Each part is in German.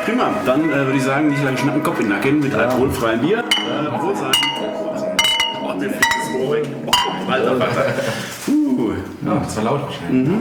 Prima, dann würde ich sagen, nicht lange schnacken, Kopf in den Nacken mit alkoholfreiem Bier. Wohl sein. Oh, mir fliegt das Ohr weg. Oh, alter Vater. Ja, das war laut wahrscheinlich.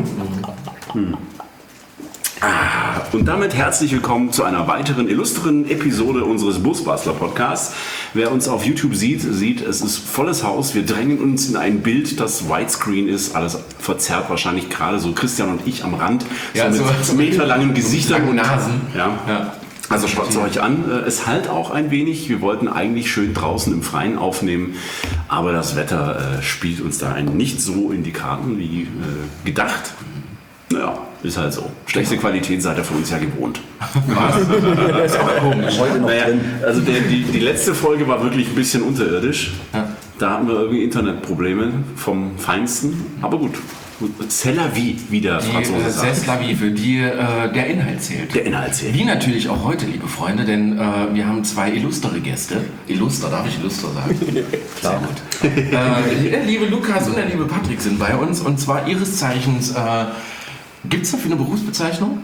Und damit herzlich willkommen zu einer weiteren illustren Episode unseres Busbastler Podcasts. Wer uns auf YouTube sieht, es ist volles Haus. Wir drängen uns in ein Bild, das Widescreen ist. Alles verzerrt wahrscheinlich gerade so Christian und ich am Rand. Ja, so mit meterlangen Gesichtern und Nasen. Ja. Also schaut es euch an. Es halt auch ein wenig. Wir wollten eigentlich schön draußen im Freien aufnehmen, aber das Wetter spielt uns da nicht so in die Karten wie gedacht. Naja, ist halt so. Schlechte Qualität seid ihr von uns ja gewohnt. Das ist auch komisch. Heute noch drin. Also die letzte Folge war wirklich ein bisschen unterirdisch. Ja. Da hatten wir irgendwie Internetprobleme vom Feinsten. Aber gut. C'est la vie, wie der Franzose sagt. C'est la vie, für die der Inhalt zählt. Der Inhalt zählt. Wie natürlich auch heute, liebe Freunde, denn wir haben zwei illustre Gäste. Illustre, darf ich illustre sagen? Klar. Sehr gut. Der liebe Lukas und der liebe Patrick sind bei uns. Und zwar ihres Zeichens, gibt es dafür eine Berufsbezeichnung?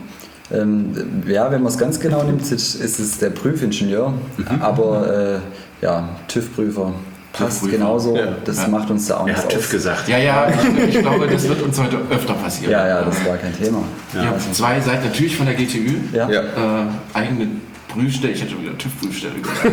Ja, wenn man es ganz genau nimmt, ist es der Prüfingenieur, aber TÜV-Prüfer passt TÜV-Prüfer. genauso, Ja. das macht uns da auch Er nichts hat TÜV aus. gesagt. Ja, ich glaube, das wird uns heute öfter passieren. Ja, das war kein Thema. Ihr habt zwei seid natürlich von der GTÜ, Ja. eigene Prüfstelle, ich hätte schon wieder TÜV-Prüfstelle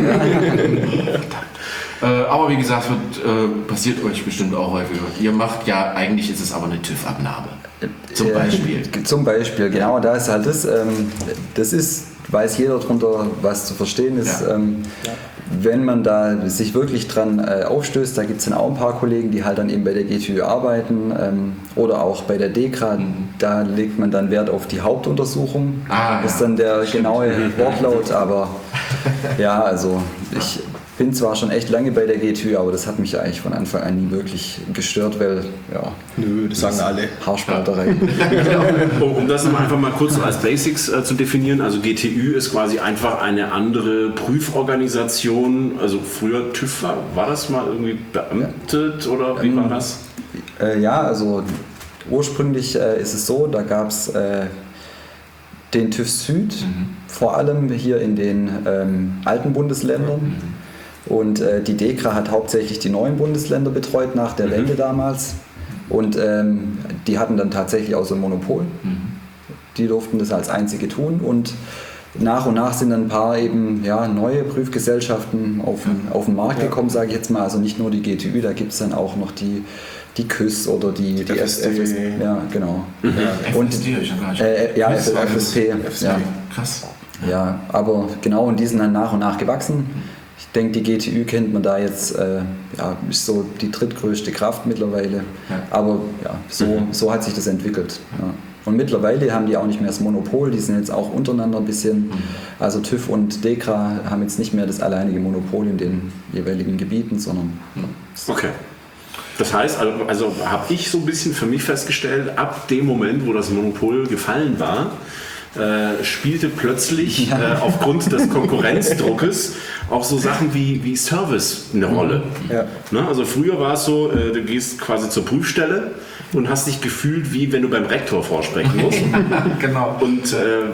gesagt. Aber wie gesagt, passiert euch bestimmt auch häufiger. Ihr macht ja, eigentlich ist es aber eine TÜV-Abnahme. Zum Beispiel. Zum Beispiel, genau, da ist halt das ist, weiß jeder darunter, was zu verstehen ist. Ja. Wenn man da sich wirklich dran aufstößt, da gibt es dann auch ein paar Kollegen, die halt dann eben bei der GTÜ arbeiten oder auch bei der DEKRA, da legt man dann Wert auf die Hauptuntersuchung. Das ist dann der genaue Wortlaut, aber ja, also ich bin zwar schon echt lange bei der GTÜ, aber das hat mich eigentlich von Anfang an nie wirklich gestört, weil, ja... Nö, das sagen alle. Haarspalterei. Um das nochmal einfach mal kurz als Basics zu definieren, also GTÜ ist quasi einfach eine andere Prüforganisation, also früher TÜV war das mal irgendwie beamtet oder wie war das? Ja, also ursprünglich ist es so, da gab es den TÜV Süd, vor allem hier in den alten Bundesländern. Und die DEKRA hat hauptsächlich die neuen Bundesländer betreut nach der Wende damals. Und die hatten dann tatsächlich auch so ein Monopol. Die durften das als einzige tun. Und nach sind dann ein paar eben neue Prüfgesellschaften auf den Markt gekommen, sage ich jetzt mal. Also nicht nur die GTÜ, da gibt es dann auch noch die KÜS oder die FSP. Ja, genau. Und FSD, ich gar nicht. FSP. Ja. Krass. Ja, aber genau, und die sind dann nach und nach gewachsen. Ich denke, die GTÜ kennt man da jetzt, ist so die drittgrößte Kraft mittlerweile. Ja. Aber ja, so hat sich das entwickelt. Ja. Und mittlerweile haben die auch nicht mehr das Monopol, die sind jetzt auch untereinander ein bisschen. Also TÜV und DEKRA haben jetzt nicht mehr das alleinige Monopol in den jeweiligen Gebieten, sondern... Okay. Das heißt, also habe ich so ein bisschen für mich festgestellt, ab dem Moment, wo das Monopol gefallen war, spielte plötzlich aufgrund des Konkurrenzdruckes auch so Sachen wie Service eine Rolle. Ja. Ne? Also früher war es so, du gehst quasi zur Prüfstelle und hast dich gefühlt, wie wenn du beim Rektor vorsprechen musst. Genau. Und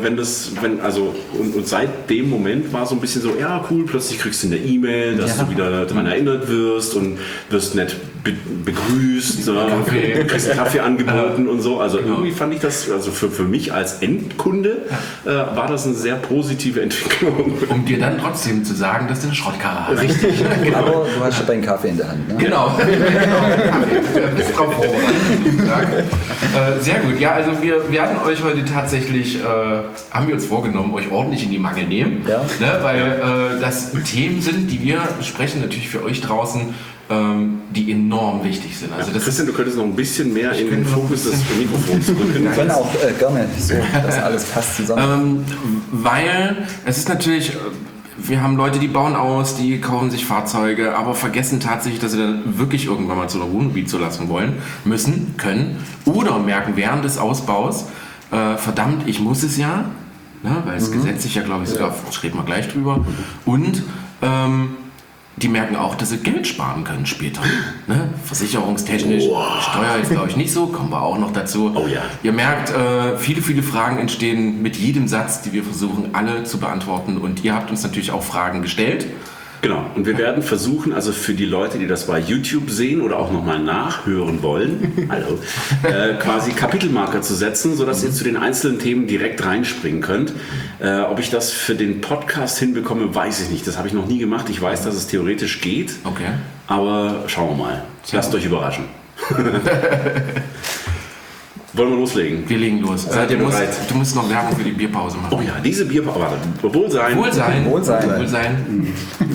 und seit dem Moment war so ein bisschen so, ja cool, plötzlich kriegst du eine E-Mail, dass du wieder daran erinnert wirst und wirst nett begrüßt, kriegst Kaffee angeboten und so. Also irgendwie fand ich das, also für mich als Endkunde war das eine sehr positive Entwicklung. Um dir dann trotzdem zu sagen, dass du eine Schrottkarre hast. Richtig. Aber du hast schon deinen Kaffee in der Hand. Ne? Genau. Bist drauf vorbereitet. Sehr gut. Ja, also wir hatten euch heute tatsächlich, haben wir uns vorgenommen, euch ordentlich in die Mangel nehmen. Ja. Ne, weil das Themen sind, die wir sprechen, natürlich für euch draußen, die enorm wichtig sind. Also das Christian, du könntest noch ein bisschen mehr in den Fokus des Mikrofons rücken. Wir können auch gerne so, dass alles passt zusammen. Weil es ist natürlich, wir haben Leute, die bauen aus, die kaufen sich Fahrzeuge, aber vergessen tatsächlich, dass sie dann wirklich irgendwann mal zu einer Wohnmobilzulassung wollen, müssen, können oder merken während des Ausbaus, verdammt, ich muss es ja, ne, weil es gesetzlich ja, glaube ich, sogar, reden wir gleich drüber, und die merken auch, dass sie Geld sparen können später. Ne? Versicherungstechnisch, Steuer ist glaube ich nicht so, kommen wir auch noch dazu. Oh ja. Ihr merkt, viele Fragen entstehen mit jedem Satz, die wir versuchen alle zu beantworten. Und ihr habt uns natürlich auch Fragen gestellt. Genau, und wir werden versuchen, also für die Leute, die das bei YouTube sehen oder auch nochmal nachhören wollen, quasi Kapitelmarker zu setzen, sodass ihr zu den einzelnen Themen direkt reinspringen könnt. Ob ich das für den Podcast hinbekomme, weiß ich nicht. Das habe ich noch nie gemacht. Ich weiß, dass es theoretisch geht, Okay. aber schauen wir mal. Lasst euch überraschen. Wollen wir loslegen? Wir legen los. Seid ihr bereit? Du musst noch Werbung für die Bierpause machen. Oh ja, diese Bierpause. Warte, Wohlsein.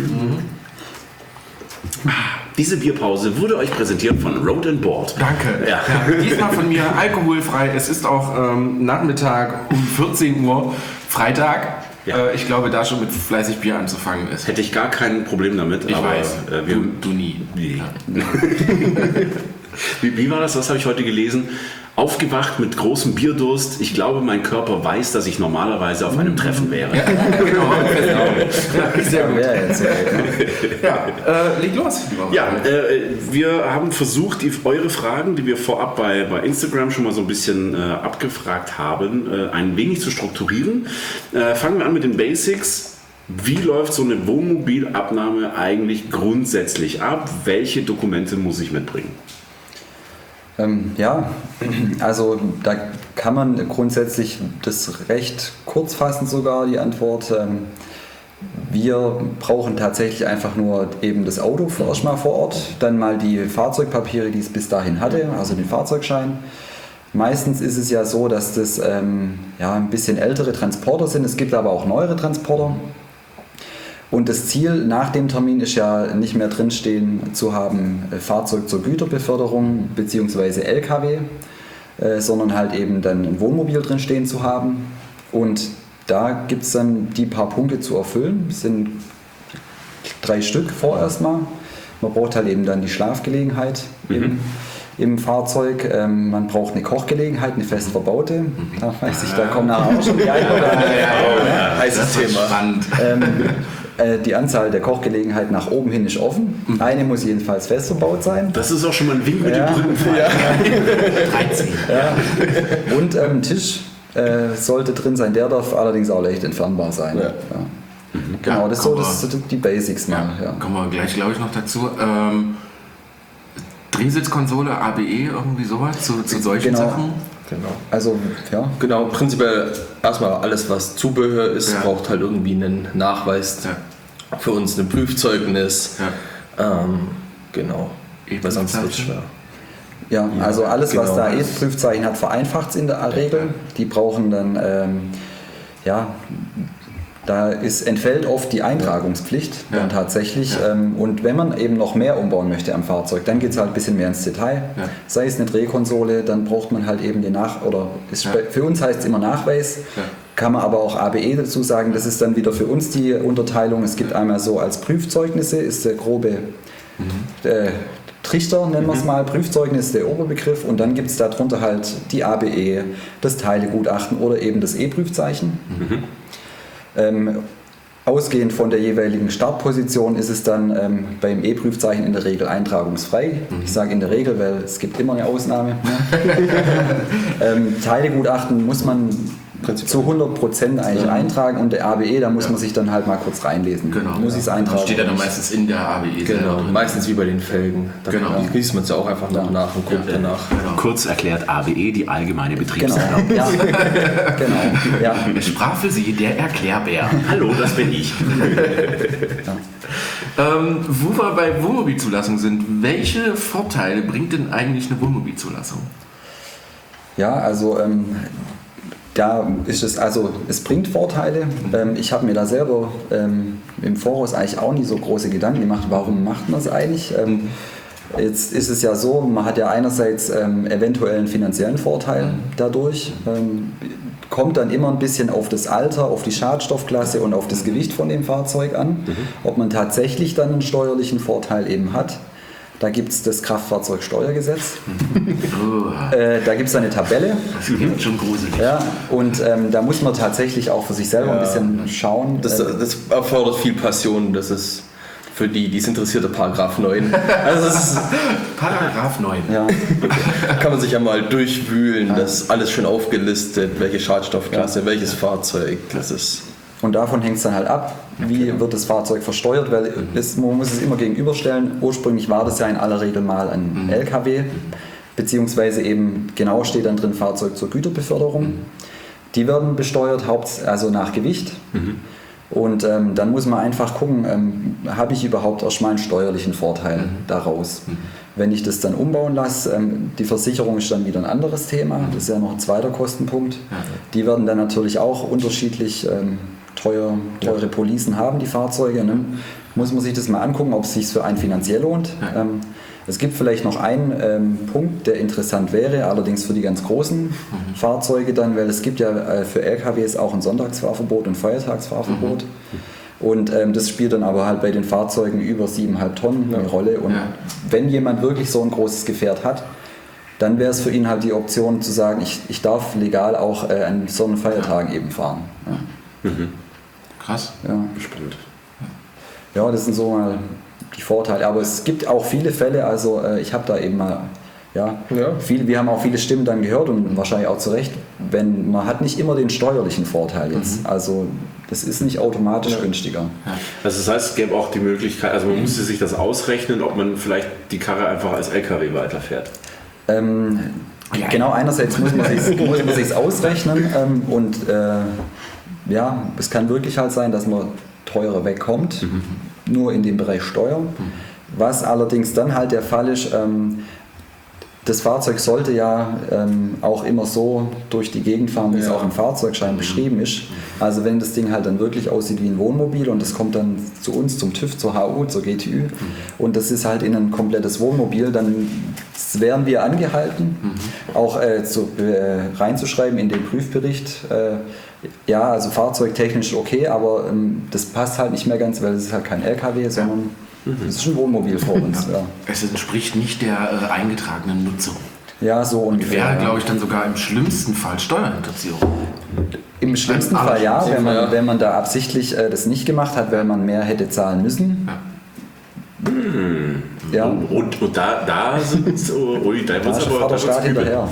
Diese Bierpause wurde euch präsentiert von Road and Board. Danke. Ja. Diesmal von mir alkoholfrei. Es ist auch Nachmittag um 14 Uhr, Freitag. Ja. Ich glaube, da schon mit fleißig Bier anzufangen ist. Hätte ich gar kein Problem damit. Ich aber, weiß, du nie. Nee. Ja. Wie war das? Was habe ich heute gelesen? Aufgewacht mit großem Bierdurst. Ich glaube, mein Körper weiß, dass ich normalerweise auf einem Treffen wäre. Ja, genau. Ja, sehr gut. Leg los. Ja, wir haben versucht, eure Fragen, die wir vorab bei Instagram schon mal so ein bisschen abgefragt haben, ein wenig zu strukturieren. Fangen wir an mit den Basics. Wie läuft so eine Wohnmobilabnahme eigentlich grundsätzlich ab? Welche Dokumente muss ich mitbringen? Ja, also da kann man grundsätzlich das recht kurz fassen sogar, die Antwort. Wir brauchen tatsächlich einfach nur eben das Auto erstmal vor Ort, dann mal die Fahrzeugpapiere, die es bis dahin hatte, also den Fahrzeugschein. Meistens ist es ja so, dass das ein bisschen ältere Transporter sind, es gibt aber auch neuere Transporter. Und das Ziel nach dem Termin ist ja nicht mehr drinstehen zu haben, Fahrzeug zur Güterbeförderung bzw. LKW, sondern halt eben dann ein Wohnmobil drinstehen zu haben. Und da gibt es dann die paar Punkte zu erfüllen. Das sind 3 Stück vorerst mal. Man braucht halt eben dann die Schlafgelegenheit im Fahrzeug. Man braucht eine Kochgelegenheit, eine fest verbaute. Da weiß ich, da kommen nachher auch schon die ein oder andere. Heißes Thema. Spannend. Die Anzahl der Kochgelegenheiten nach oben hin ist offen. Eine muss jedenfalls fest verbaut sein. Das ist auch schon mal ein Wink mit dem Brückenpfeil. Ja. 13. Ja. Und ein Tisch sollte drin sein. Der darf allerdings auch leicht entfernbar sein. Ja. Ja. Genau, das sind die Basics mal. Ja. Kommen wir gleich, glaube ich, noch dazu. Drehsitzkonsole, ABE, irgendwie sowas zu solchen Sachen? Genau. Also, ja. Genau, prinzipiell erstmal alles, was Zubehör ist, braucht halt irgendwie einen Nachweis. Ja. Für uns ein Prüfzeugnis. Ja. Genau. Weil sonst wird es schwer. Ja, also alles, was da E-Prüfzeichen hat, vereinfacht es in der Regel. Die brauchen dann, da entfällt oft die Eintragungspflicht dann tatsächlich. Und wenn man eben noch mehr umbauen möchte am Fahrzeug, dann geht es halt ein bisschen mehr ins Detail. Ja. Sei es eine Drehkonsole, dann braucht man halt eben den für uns heißt es immer Nachweis, kann man aber auch ABE dazu sagen. Das ist dann wieder für uns die Unterteilung. Es gibt einmal so als Prüfzeugnisse, ist der grobe Trichter, nennen wir es mal, Prüfzeugnis der Oberbegriff, und dann gibt es darunter halt die ABE, das Teilegutachten oder eben das E-Prüfzeichen. Ausgehend von der jeweiligen Startposition ist es dann beim E-Prüfzeichen in der Regel eintragungsfrei. Ich sage in der Regel, weil es gibt immer eine Ausnahme. Ne? Teilegutachten muss man zu 100% eigentlich eintragen, und der ABE, da muss man sich dann halt mal kurz reinlesen. Genau. Muss ich es eintragen. Steht ja dann meistens in der ABE. Genau, meistens wie bei den Felgen. Da liest man es ja auch einfach noch nach und guckt danach. Genau. Kurz erklärt, ABE, die allgemeine Betriebserlaubnis. Genau. Genau. Ja. Es sprach für Sie der Erklärbär. Hallo, das bin ich. Wo wir bei Wohnmobilzulassung sind, welche Vorteile bringt denn eigentlich eine Wohnmobilzulassung? Ja, also da ist es bringt Vorteile. Ich habe mir da selber im Voraus eigentlich auch nie so große Gedanken gemacht, warum macht man es eigentlich? Jetzt ist es ja so, man hat ja einerseits eventuell einen finanziellen Vorteil dadurch, kommt dann immer ein bisschen auf das Alter, auf die Schadstoffklasse und auf das Gewicht von dem Fahrzeug an, ob man tatsächlich dann einen steuerlichen Vorteil eben hat. Da gibt es das Kraftfahrzeugsteuergesetz. Da gibt es eine Tabelle. Das klingt schon gruselig. Ja, und da muss man tatsächlich auch für sich selber ein bisschen schauen. Das erfordert viel Passion, das ist Für die es interessiert, der Paragraph 9. Also es ist Paragraph 9. Ja. kann man sich ja mal durchwühlen, das ist alles schön aufgelistet, welche Schadstoffklasse, welches Fahrzeug, das ist... Und davon hängt es dann halt ab, wie wird das Fahrzeug versteuert, weil man muss es immer gegenüberstellen. Ursprünglich war das ja in aller Regel mal ein LKW, beziehungsweise eben genau steht dann drin Fahrzeug zur Güterbeförderung. Die werden besteuert, also nach Gewicht. Und dann muss man einfach gucken, habe ich überhaupt erstmal einen steuerlichen Vorteil daraus. Wenn ich das dann umbauen lasse, die Versicherung ist dann wieder ein anderes Thema, das ist ja noch ein zweiter Kostenpunkt. Die werden dann natürlich auch unterschiedlich teure Policen haben, die Fahrzeuge. Ne? Muss man sich das mal angucken, ob es sich für einen finanziell lohnt. Es gibt vielleicht noch einen Punkt, der interessant wäre, allerdings für die ganz großen Fahrzeuge dann, weil es gibt ja für LKWs auch ein Sonntagsfahrverbot und Feiertagsfahrverbot. Und das spielt dann aber halt bei den Fahrzeugen über 7,5 Tonnen eine Rolle. Und wenn jemand wirklich so ein großes Gefährt hat, dann wäre es für ihn halt die Option zu sagen, ich darf legal auch an Sonn- und Feiertagen eben fahren. Ja. Krass. Ja. Spannend. Ja, das sind so mal die Vorteile. Aber es gibt auch viele Fälle, also ich habe da eben mal, wir haben auch viele Stimmen dann gehört und wahrscheinlich auch zu Recht, man hat nicht immer den steuerlichen Vorteil jetzt. Also das ist nicht automatisch günstiger. Also das heißt, es gäbe auch die Möglichkeit, also man müsste sich das ausrechnen, ob man vielleicht die Karre einfach als LKW weiterfährt. Genau, einerseits muss man sich ausrechnen und es kann wirklich halt sein, dass man teurer wegkommt, nur in dem Bereich Steuer. Was allerdings dann halt der Fall ist, das Fahrzeug sollte ja auch immer so durch die Gegend fahren, wie es auch im Fahrzeugschein beschrieben ist. Also wenn das Ding halt dann wirklich aussieht wie ein Wohnmobil und das kommt dann zu uns, zum TÜV, zur HU, zur GTÜ und das ist halt in ein komplettes Wohnmobil, dann wären wir angehalten, auch reinzuschreiben in den Prüfbericht, also fahrzeugtechnisch okay, aber das passt halt nicht mehr ganz, weil es ist halt kein LKW, sondern es ist ein Wohnmobil vor uns. Ja. Es entspricht nicht der eingetragenen Nutzung. Ja, so ungefähr. Wäre, glaube ich, dann sogar im schlimmsten Fall Steuerhinterziehung. Im schlimmsten Fall ja, wenn man da absichtlich das nicht gemacht hat, weil man mehr hätte zahlen müssen. Ja. Und da sind so, da wird es aber Staat hinterher.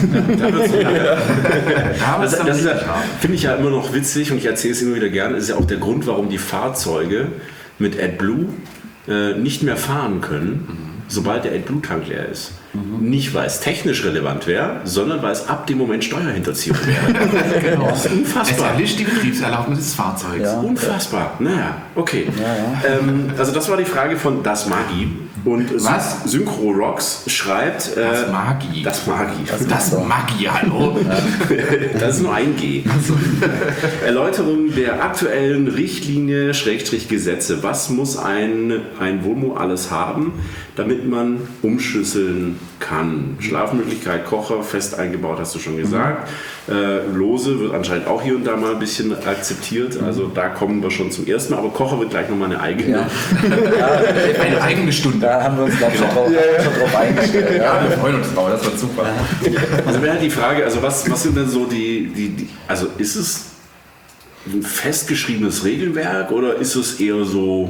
Das finde ich ja immer noch witzig und ich erzähle es immer wieder gerne. Das ist ja auch der Grund, warum die Fahrzeuge mit AdBlue nicht mehr fahren können, sobald der AdBlue-Tank leer ist. Nicht, weil es technisch relevant wäre, sondern weil es ab dem Moment Steuerhinterziehung wäre. Genau. Das ist unfassbar. Es erlischt die Betriebserlaubnis des Fahrzeugs. Ja. Unfassbar. Naja, okay. Also das war die Frage von Das Magi. Und Synchro Rocks schreibt... Das Magi. Das Magi. Das Magi, hallo. Das ist nur ein G. Erläuterung der aktuellen Richtlinie /Gesetze. Was muss ein Wohnmo alles haben, damit man umschlüsseln kann? Schlafmöglichkeit, Kocher, fest eingebaut, hast du schon gesagt. Lose wird anscheinend auch hier und da mal ein bisschen akzeptiert. Also da kommen wir schon zum ersten Mal. Aber Kocher wird gleich nochmal eine eigene. Eine eigene Stunde. Da haben wir uns, glaube ich, schon drauf eingestellt. Ja, wir freuen uns drauf, das wird super. Also wäre halt die Frage, also was sind denn so also ist es ein festgeschriebenes Regelwerk oder ist es eher so,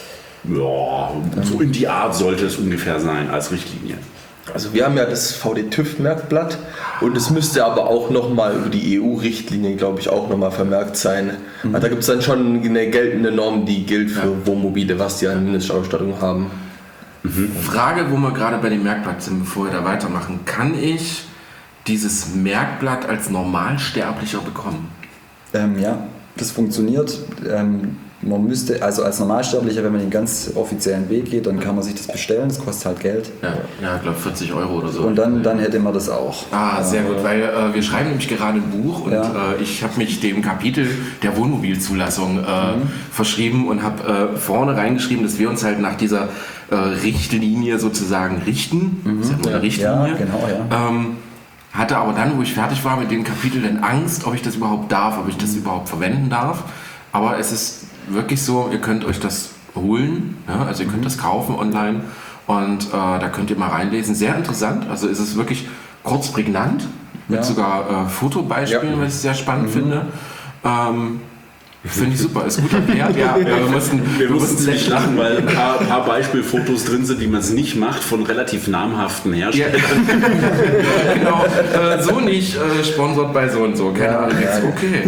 so in die Art sollte es ungefähr sein als Richtlinie? Also wir haben ja das VD-TÜV-Merkblatt und es müsste aber auch nochmal über die EU-Richtlinie, glaube ich, auch nochmal vermerkt sein. Also da gibt es dann schon eine geltende Norm, die gilt für Wohnmobile, was die eine Mindestausstattung haben. Frage, wo wir gerade bei dem Merkblatt sind, bevor wir da weitermachen. Kann ich dieses Merkblatt als Normalsterblicher bekommen? Ja, das funktioniert. Man müsste, also als Normalsterblicher, wenn man den ganz offiziellen Weg geht, dann kann man sich das bestellen, das kostet halt Geld. Ja, ich glaube 40 € oder so. Und dann hätte man das auch. Sehr gut, weil wir schreiben nämlich gerade ein Buch und ich habe mich dem Kapitel der Wohnmobilzulassung verschrieben und habe vorne reingeschrieben, dass wir uns halt nach dieser Richtlinie sozusagen richten. Das ist ja nur eine Richtlinie. Ja, genau, ja. Hatte aber dann, wo ich fertig war mit dem Kapitel, dann Angst, ob ich das überhaupt darf, ob ich das überhaupt verwenden darf. Aber es ist wirklich so, ihr könnt euch das holen, ja? Also ihr könnt das kaufen online und da könnt ihr mal reinlesen. Sehr interessant, also ist es wirklich kurz prägnant, mit sogar Fotobeispielen, was ich sehr spannend finde. Finde ich super, ist gut erklärt. Ja, wir mussten nicht lachen, weil ein paar Beispielfotos drin sind, wie man es nicht macht, von relativ namhaften Herstellern. Ja. Genau, so nicht sponsort bei so und so. Keine Ahnung. Okay.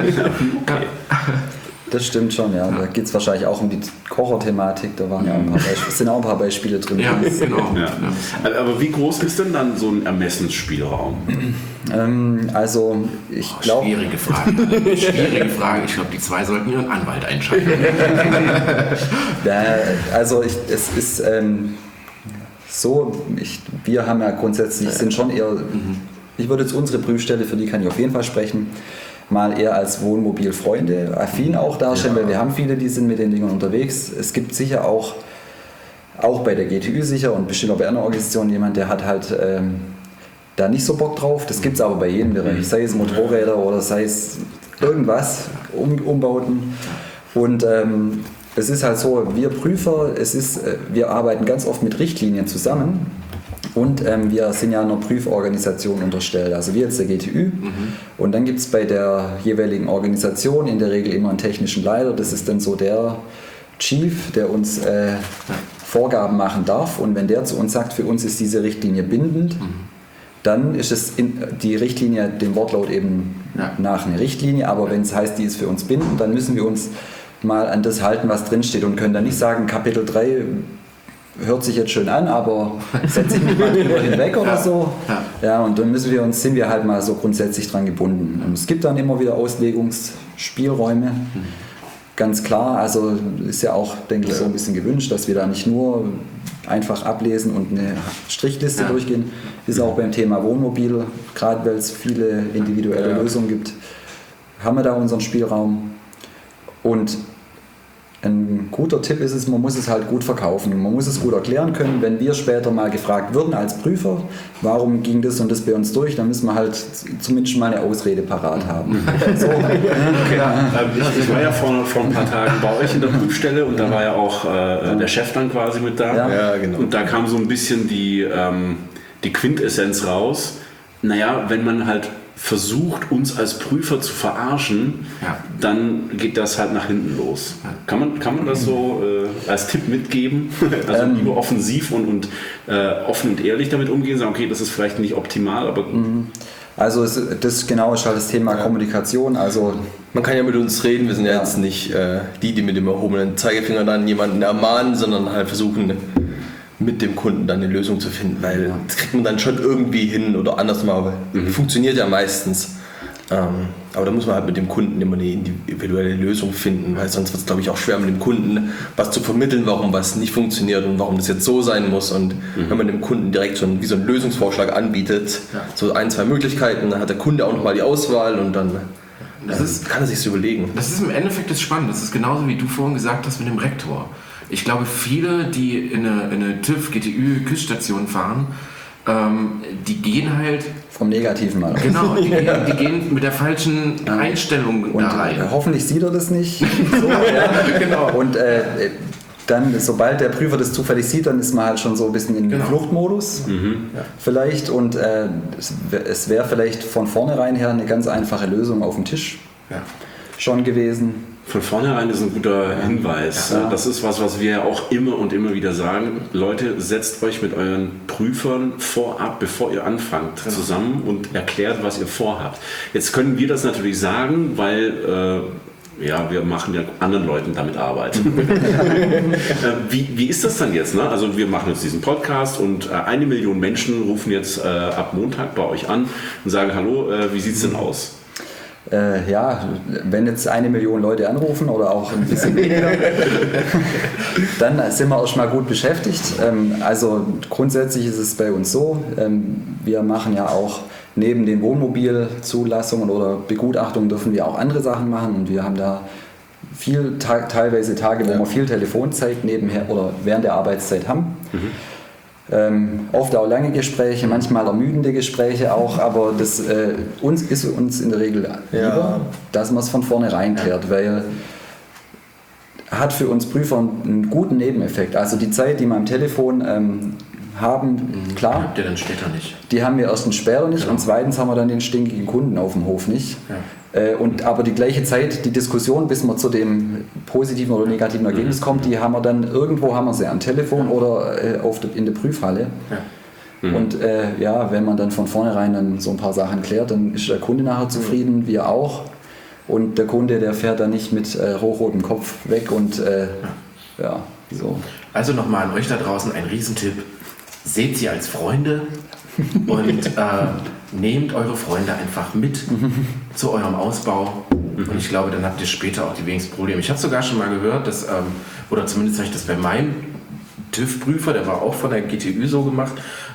Das stimmt schon, ja. Da geht es wahrscheinlich auch um die Kocher-Thematik. Da waren ja auch sind auch ein paar Beispiele drin. Ja, genau. Ja. Aber wie groß ist denn dann so ein Ermessensspielraum? Also, ich glaube. Schwierige Frage. Ich glaube, die zwei sollten ihren Anwalt einschalten. Also, es ist so, wir haben ja grundsätzlich, sind schon eher, ich würde jetzt unsere Prüfstelle, für die kann ich auf jeden Fall sprechen, mal eher als Wohnmobilfreunde, affin auch darstellen, weil wir haben viele, die sind mit den Dingen unterwegs. Es gibt sicher auch bei der GTÜ sicher und bestimmt auch bei anderen Organisationen jemand, der hat halt da nicht so Bock drauf. Das gibt es aber bei jedem Bereich, sei es Motorräder oder sei es irgendwas, Umbauten. Und es ist halt so, wir Prüfer, wir arbeiten ganz oft mit Richtlinien zusammen. Und wir sind ja einer Prüforganisation unterstellt, also wir jetzt der GTÜ. Und dann gibt es bei der jeweiligen Organisation in der Regel immer einen technischen Leiter. Das ist dann so der Chief, der uns Vorgaben machen darf. Und wenn der zu uns sagt, für uns ist diese Richtlinie bindend, dann ist es die Richtlinie dem Wortlaut eben nach eine Richtlinie. Aber wenn es heißt, die ist für uns bindend, dann müssen wir uns mal an das halten, was drinsteht und können dann nicht sagen, Kapitel 3 hört sich jetzt schön an, aber setze ich mich mal drüber hinweg oder so. Ja, und dann sind wir halt mal so grundsätzlich dran gebunden. Und es gibt dann immer wieder Auslegungsspielräume, ganz klar. Also ist ja auch, denke ich, so ein bisschen gewünscht, dass wir da nicht nur einfach ablesen und eine Strichliste durchgehen. Ist auch beim Thema Wohnmobil, gerade weil es viele individuelle Lösungen gibt, haben wir da unseren Spielraum. Und ein guter Tipp ist es, man muss es halt gut verkaufen. Man muss es gut erklären können. Wenn wir später mal gefragt würden als Prüfer, warum ging das und das bei uns durch, dann müssen wir halt zumindest mal eine Ausrede parat haben. So. Ich war ja vor ein paar Tagen bei euch in der Prüfstelle und da war ja auch der Chef dann quasi mit da. Ja, genau. Und da kam so ein bisschen die Quintessenz raus. Naja, wenn man halt versucht, uns als Prüfer zu verarschen, dann geht das halt nach hinten los. Kann man das so als Tipp mitgeben? Also lieber offensiv und offen und ehrlich damit umgehen, sagen, okay, das ist vielleicht nicht optimal, aber... Also das genau ist halt das Thema Kommunikation. Also man kann ja mit uns reden, wir sind ja jetzt nicht die mit dem erhobenen Zeigefinger dann jemanden ermahnen, sondern halt versuchen, mit dem Kunden dann eine Lösung zu finden, weil das kriegt man dann schon irgendwie hin oder anders mal, funktioniert ja meistens. Aber da muss man halt mit dem Kunden immer eine individuelle Lösung finden, weil sonst wird es, glaube ich, auch schwer mit dem Kunden was zu vermitteln, warum was nicht funktioniert und warum das jetzt so sein muss. Und wenn man dem Kunden direkt wie so einen Lösungsvorschlag anbietet, so 1, 2 Möglichkeiten, dann hat der Kunde auch nochmal die Auswahl und dann kann er sich das überlegen. Das ist im Endeffekt das Spannende. Das ist genauso, wie du vorhin gesagt hast mit dem Rektor. Ich glaube, viele, die in eine TÜV, GTÜ, KÜS-Station fahren, die gehen halt... Vom Negativen mal. Genau, die gehen mit der falschen Einstellung und da rein. Hoffentlich sieht er das nicht. So, genau. Und dann, sobald der Prüfer das zufällig sieht, dann ist man halt schon so ein bisschen in Fluchtmodus vielleicht. Und es wäre vielleicht von vornherein her eine ganz einfache Lösung auf dem Tisch schon gewesen. Von vornherein ist ein guter Hinweis. Ja. Das ist was wir ja auch immer und immer wieder sagen. Leute, setzt euch mit euren Prüfern vorab, bevor ihr anfangt, zusammen und erklärt, was ihr vorhabt. Jetzt können wir das natürlich sagen, weil wir machen ja anderen Leuten damit Arbeit. Wie ist das dann jetzt? Ne? Also wir machen jetzt diesen Podcast und 1 Million Menschen rufen jetzt ab Montag bei euch an und sagen, hallo, wie sieht es denn aus? Wenn jetzt 1 Million Leute anrufen oder auch ein bisschen weniger, dann sind wir auch schon mal gut beschäftigt. Also grundsätzlich ist es bei uns so, wir machen ja auch neben den Wohnmobilzulassungen oder Begutachtungen dürfen wir auch andere Sachen machen und wir haben da teilweise Tage, wo wir viel Telefonzeit nebenher oder während der Arbeitszeit haben. Oft auch lange Gespräche, manchmal ermüdende Gespräche auch, aber das ist uns in der Regel lieber, dass man es von vornherein klärt, weil hat für uns Prüfer einen guten Nebeneffekt. Also die Zeit, die wir am Telefon haben, klar, habt ihr dann später nicht. Die haben wir erstens später nicht und zweitens haben wir dann den stinkigen Kunden auf dem Hof nicht. Aber die gleiche Zeit, die Diskussion, bis man zu dem positiven oder negativen Ergebnis kommt, die haben wir dann, irgendwo haben wir sie am Telefon oder in der Prüfhalle. Ja. Und wenn man dann von vornherein dann so ein paar Sachen klärt, dann ist der Kunde nachher zufrieden, wir auch. Und der Kunde, der fährt dann nicht mit hochrotem Kopf weg und so. Also nochmal an euch da draußen ein Riesentipp. Seht sie als Freunde und nehmt eure Freunde einfach mit zu eurem Ausbau. Und ich glaube, dann habt ihr später auch die wenigsten Probleme. Ich habe sogar schon mal gehört, dass, oder zumindest habe ich das bei meinem TÜV-Prüfer, der war auch von der GTÜ so gemacht,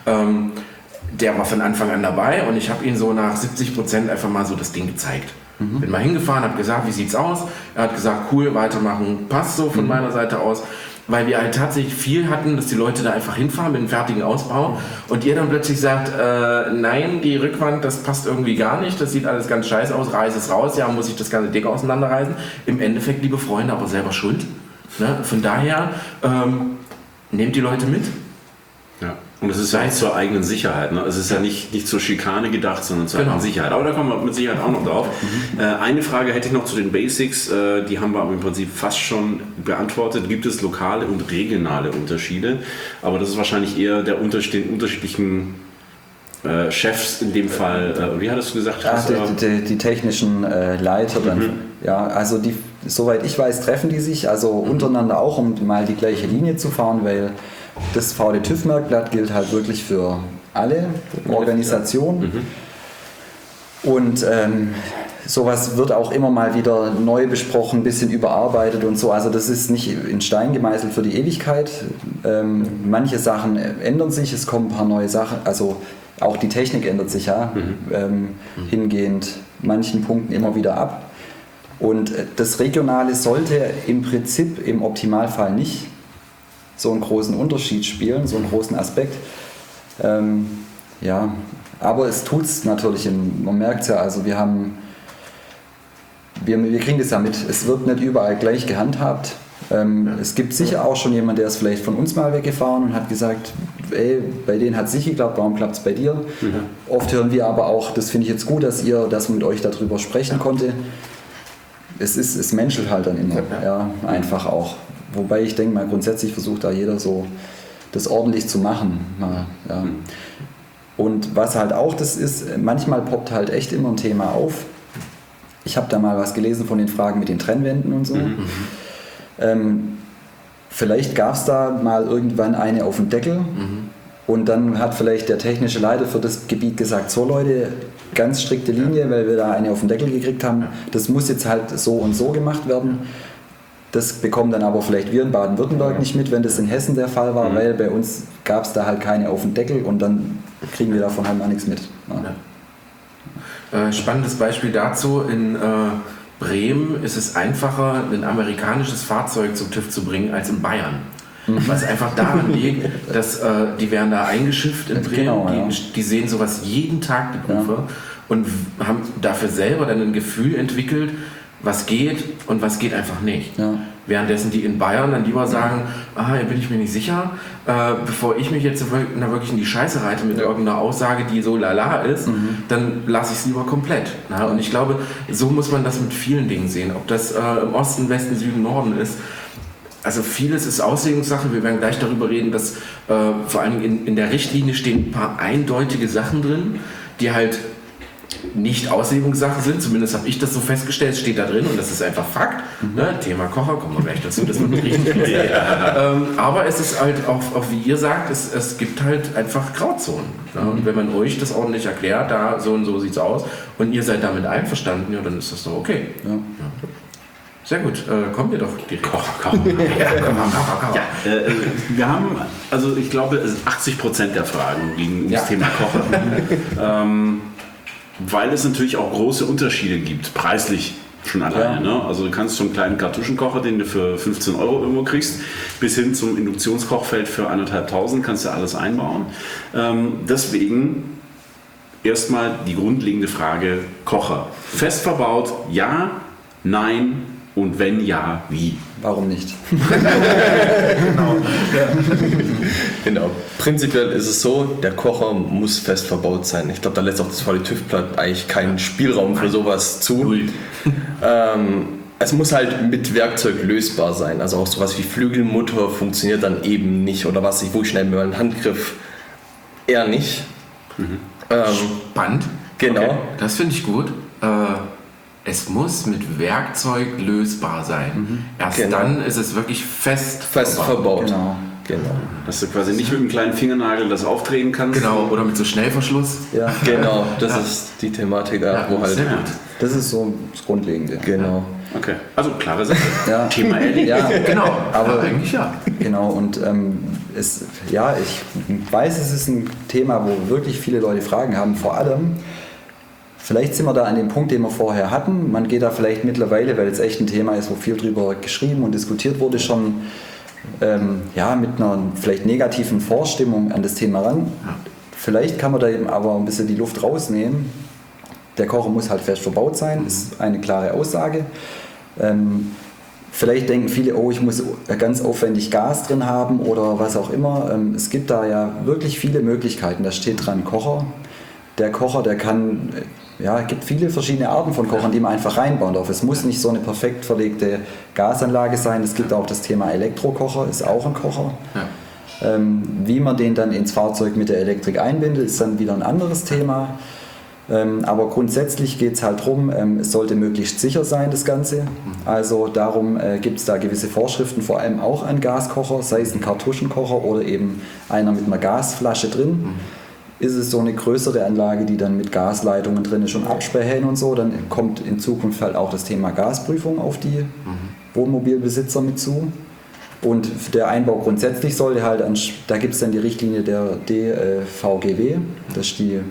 der war von Anfang an dabei und ich habe ihm so nach 70% einfach mal so das Ding gezeigt. Bin mal hingefahren, habe gesagt, wie sieht's aus? Er hat gesagt, cool, weitermachen, passt so von meiner Seite aus. Weil wir halt tatsächlich viel hatten, dass die Leute da einfach hinfahren mit einem fertigen Ausbau und ihr dann plötzlich sagt, nein, die Rückwand, das passt irgendwie gar nicht, das sieht alles ganz scheiße aus, reiß es raus, ja, muss ich das ganze Ding auseinanderreißen. Im Endeffekt, liebe Freunde, aber selber schuld. Ne? Von daher, nehmt die Leute mit. Ja. Und es ist ja nicht zur eigenen Sicherheit. Ne? Es ist ja nicht zur Schikane gedacht, sondern zur eigenen Sicherheit. Aber da kommen wir mit Sicherheit auch noch drauf. Eine Frage hätte ich noch zu den Basics. Die haben wir aber im Prinzip fast schon beantwortet. Gibt es lokale und regionale Unterschiede? Aber das ist wahrscheinlich eher den unterschiedlichen Chefs in dem Fall. Wie hattest du gesagt? Die technischen Leiter dann. Ja, also soweit ich weiß, treffen die sich also untereinander auch, um mal die gleiche Linie zu fahren, weil das VD-TÜV-Merkblatt gilt halt wirklich für alle Organisationen. Und sowas wird auch immer mal wieder neu besprochen, ein bisschen überarbeitet und so. Also das ist nicht in Stein gemeißelt für die Ewigkeit. Manche Sachen ändern sich, es kommen ein paar neue Sachen. Also auch die Technik ändert sich ja hingehend manchen Punkten immer wieder ab. Und das Regionale sollte im Prinzip im Optimalfall nicht so einen großen Unterschied spielen, so einen großen Aspekt. Aber es tut es natürlich, man merkt es ja, also wir kriegen das ja mit, es wird nicht überall gleich gehandhabt. Es gibt sicher auch schon jemanden, der ist vielleicht von uns mal weggefahren und hat gesagt, ey, bei denen hat es nicht geklappt, warum klappt es bei dir? Oft hören wir aber auch, das finde ich jetzt gut, dass man mit euch darüber sprechen konnte. Es menschelt halt dann immer, einfach auch. Wobei ich denke mal, grundsätzlich versucht da jeder so das ordentlich zu machen. Ja. Und was halt auch das ist, manchmal poppt halt echt immer ein Thema auf. Ich habe da mal was gelesen von den Fragen mit den Trennwänden und so. Vielleicht gab es da mal irgendwann eine auf dem Deckel und dann hat vielleicht der technische Leiter für das Gebiet gesagt, so Leute, ganz strikte Linie, weil wir da eine auf den Deckel gekriegt haben. Das muss jetzt halt so und so gemacht werden. Das bekommen dann aber vielleicht wir in Baden-Württemberg nicht mit, wenn das in Hessen der Fall war, weil bei uns gab es da halt keine auf den Deckel und dann kriegen wir davon halt mal nichts mit. Spannendes Beispiel dazu, in Bremen ist es einfacher, ein amerikanisches Fahrzeug zum TÜV zu bringen, als in Bayern. Was einfach daran liegt, dass die werden da eingeschifft in Bremen, genau, die sehen sowas jeden Tag, die Prüfer, und haben dafür selber dann ein Gefühl entwickelt, was geht und was geht einfach nicht. Ja. Währenddessen die in Bayern dann lieber sagen, hier bin ich mir nicht sicher, bevor ich mich jetzt wirklich in die Scheiße reite mit irgendeiner Aussage, die so lala ist, dann lasse ich es lieber komplett. Na? Und ich glaube, so muss man das mit vielen Dingen sehen. Ob das im Osten, Westen, Süden, Norden ist. Also vieles ist Auslegungssache. Wir werden gleich darüber reden, dass vor allem in der Richtlinie stehen ein paar eindeutige Sachen drin, die halt nicht Auslegungssache sind, zumindest habe ich das so festgestellt, steht da drin und das ist einfach Fakt. Ne? Thema Kocher, kommen wir gleich dazu, das wird richtig. Aber es ist halt auch wie ihr sagt, es gibt halt einfach Grauzonen. Ne? Und wenn man euch das ordentlich erklärt, da so und so sieht es aus und ihr seid damit einverstanden, ja, dann ist das doch okay. Ja. Sehr gut, kommen wir doch direkt. Kocher. Wir haben, also ich glaube, 80% der Fragen liegen ums Thema Kocher. Weil es natürlich auch große Unterschiede gibt, preislich schon alleine. Ne? Also du kannst so einen kleinen Kartuschenkocher, den du für 15 € irgendwo kriegst, bis hin zum Induktionskochfeld für 1.500 kannst du alles einbauen. Deswegen erstmal die grundlegende Frage Kocher. Fest verbaut, ja, nein Und wenn ja, wie? Warum nicht? Genau. Prinzipiell ist es so, der Kocher muss fest verbaut sein. Ich glaube, da lässt auch das VD-TÜV-Blatt eigentlich keinen Spielraum für sowas zu. Es muss halt mit Werkzeug lösbar sein. Also auch sowas wie Flügelmutter funktioniert dann eben nicht. Oder was ich, wo ich schnell mit meinem Handgriff eher nicht. Spannend. Genau. Okay. Das finde ich gut. Es muss mit Werkzeug lösbar sein. Erst Genau. dann ist es wirklich fest verbaut. Genau. Dass du quasi nicht mit einem kleinen Fingernagel das aufdrehen kannst. Genau, oder mit so Schnellverschluss. Ja, Genau, das ist die Thematik, wo halt. sehr gut. das ist so das Grundlegende. Genau. Okay, also klare Sache. Ja. Thema erledigt. Ja, Genau, Aber- ja, eigentlich ja. genau. Und ich weiß, es ist ein Thema, wo wirklich viele Leute Fragen haben. Vor allem, vielleicht sind wir da an dem Punkt, den wir vorher hatten. Man geht da vielleicht mittlerweile, weil es echt ein Thema ist, wo viel drüber geschrieben und diskutiert wurde, schon mit einer vielleicht negativen Vorstimmung an das Thema ran. Vielleicht kann man da eben aber ein bisschen die Luft rausnehmen. Der Kocher muss halt fest verbaut sein, ist eine klare Aussage. Vielleicht denken viele, oh, ich muss ganz aufwendig Gas drin haben oder was auch immer. Es gibt da ja wirklich viele Möglichkeiten. Da steht dran Kocher. Der Kocher, der kann, es gibt viele verschiedene Arten von Kochern, die man einfach reinbauen darf. Es muss nicht so eine perfekt verlegte Gasanlage sein. Es gibt auch das Thema Elektrokocher, ist auch ein Kocher. Ja. Wie man den dann ins Fahrzeug mit der Elektrik einbindet, ist dann wieder ein anderes Thema. Aber grundsätzlich geht es halt darum, es sollte möglichst sicher sein, das Ganze. Also darum gibt es da gewisse Vorschriften, vor allem auch an Gaskocher, sei es ein Kartuschenkocher oder eben einer mit einer Gasflasche drin. Ist es so eine größere Anlage, die dann mit Gasleitungen drin ist und Absperrhähnen und so, dann kommt in Zukunft halt auch das Thema Gasprüfung auf die Wohnmobilbesitzer mit zu. Und der Einbau grundsätzlich sollte halt, da gibt es dann die Richtlinie der DVGW, das ist die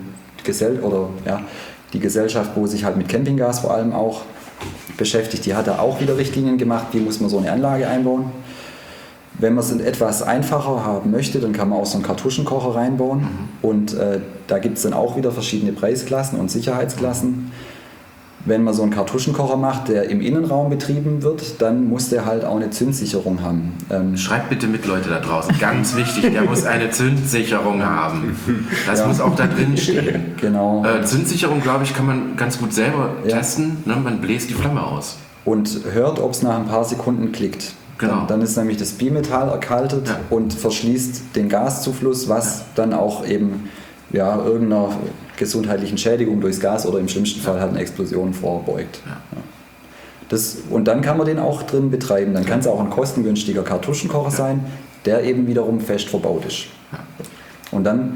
Gesellschaft, wo sich halt mit Campinggas vor allem auch beschäftigt, die hat da auch wieder Richtlinien gemacht, wie muss man so eine Anlage einbauen. Wenn man es etwas einfacher haben möchte, dann kann man auch so einen Kartuschenkocher reinbauen und da gibt es dann auch wieder verschiedene Preisklassen und Sicherheitsklassen. Wenn man so einen Kartuschenkocher macht, der im Innenraum betrieben wird, dann muss der halt auch eine Zündsicherung haben. Schreibt bitte mit, Leute da draußen. Ganz wichtig, der muss eine Zündsicherung haben. Das muss auch da drin stehen. Genau. Zündsicherung, glaube ich, kann man ganz gut selber Ja. testen. Ne? Man bläst die Flamme aus. Und hört, ob es nach ein paar Sekunden klickt. Genau. Dann ist nämlich das Bimetall erkaltet und verschließt den Gaszufluss, was dann auch eben irgendeiner gesundheitlichen Schädigung durchs Gas oder im schlimmsten Fall halt eine Explosion vorbeugt. Ja. Und dann kann man den auch drin betreiben. Dann kann es auch ein kostengünstiger Kartuschenkocher sein, der eben wiederum fest verbaut ist. Ja. Und dann,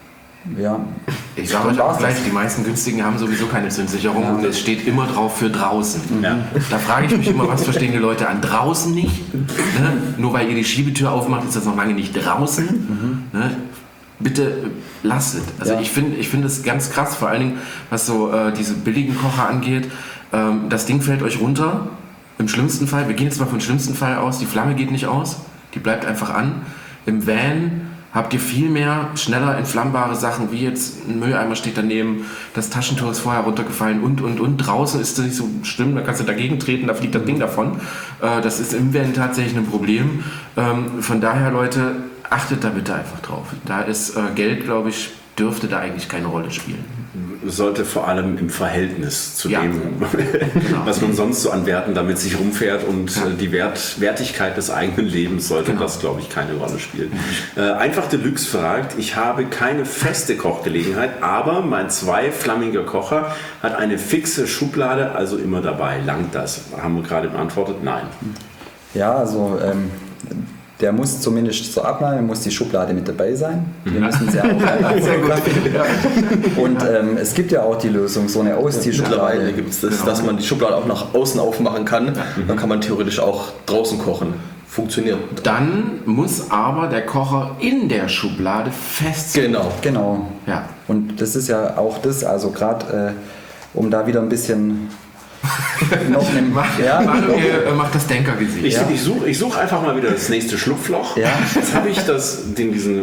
Ich sage euch auch gleich, die meisten günstigen haben sowieso keine Zündsicherung und es steht immer drauf für draußen. Ja. Da frage ich mich immer, was verstehen die Leute an draußen nicht? Ne? Nur weil ihr die Schiebetür aufmacht, ist das noch lange nicht draußen. Ne? Bitte lasst es. Also ich finde es ganz krass, vor allen Dingen, was so diese billigen Kocher angeht. Das Ding fällt euch runter, im schlimmsten Fall, wir gehen jetzt mal vom schlimmsten Fall aus, die Flamme geht nicht aus, die bleibt einfach an. Im Van habt ihr viel mehr schneller entflammbare Sachen, wie jetzt ein Mülleimer steht daneben, das Taschentuch ist vorher runtergefallen und. Draußen ist das nicht so schlimm, da kannst du dagegen treten, da fliegt das Ding davon. Das ist im Van tatsächlich ein Problem. Von daher, Leute, achtet da bitte einfach drauf. Da ist Geld, glaube ich, dürfte da eigentlich keine Rolle spielen. Sollte vor allem im Verhältnis zu dem, Genau. was man sonst so an Werten damit sich rumfährt und die Wertigkeit des eigenen Lebens sollte das, glaube ich, keine Rolle spielen. Einfach Deluxe fragt, ich habe keine feste Kochgelegenheit, aber mein zweiflammiger Kocher hat eine fixe Schublade, also immer dabei. Langt das? Haben wir gerade beantwortet? Nein. Ja, also der muss zumindest zur Abnahme, muss die Schublade mit dabei sein. Wir müssen sie auch Sehr gut. Und es gibt ja auch die Lösung, so eine Ausziehschublade. Mittlerweile gibt es das, dass man die Schublade auch nach außen aufmachen kann. Dann kann man theoretisch auch draußen kochen. Funktioniert. Dann muss aber der Kocher in der Schublade fest sein. Genau. Ja. Und das ist ja auch das, also gerade um da wieder ein bisschen noch einen, Mach das Denkergesicht. Ich such einfach mal wieder das nächste Schlupfloch. Ja. Jetzt habe ich diesen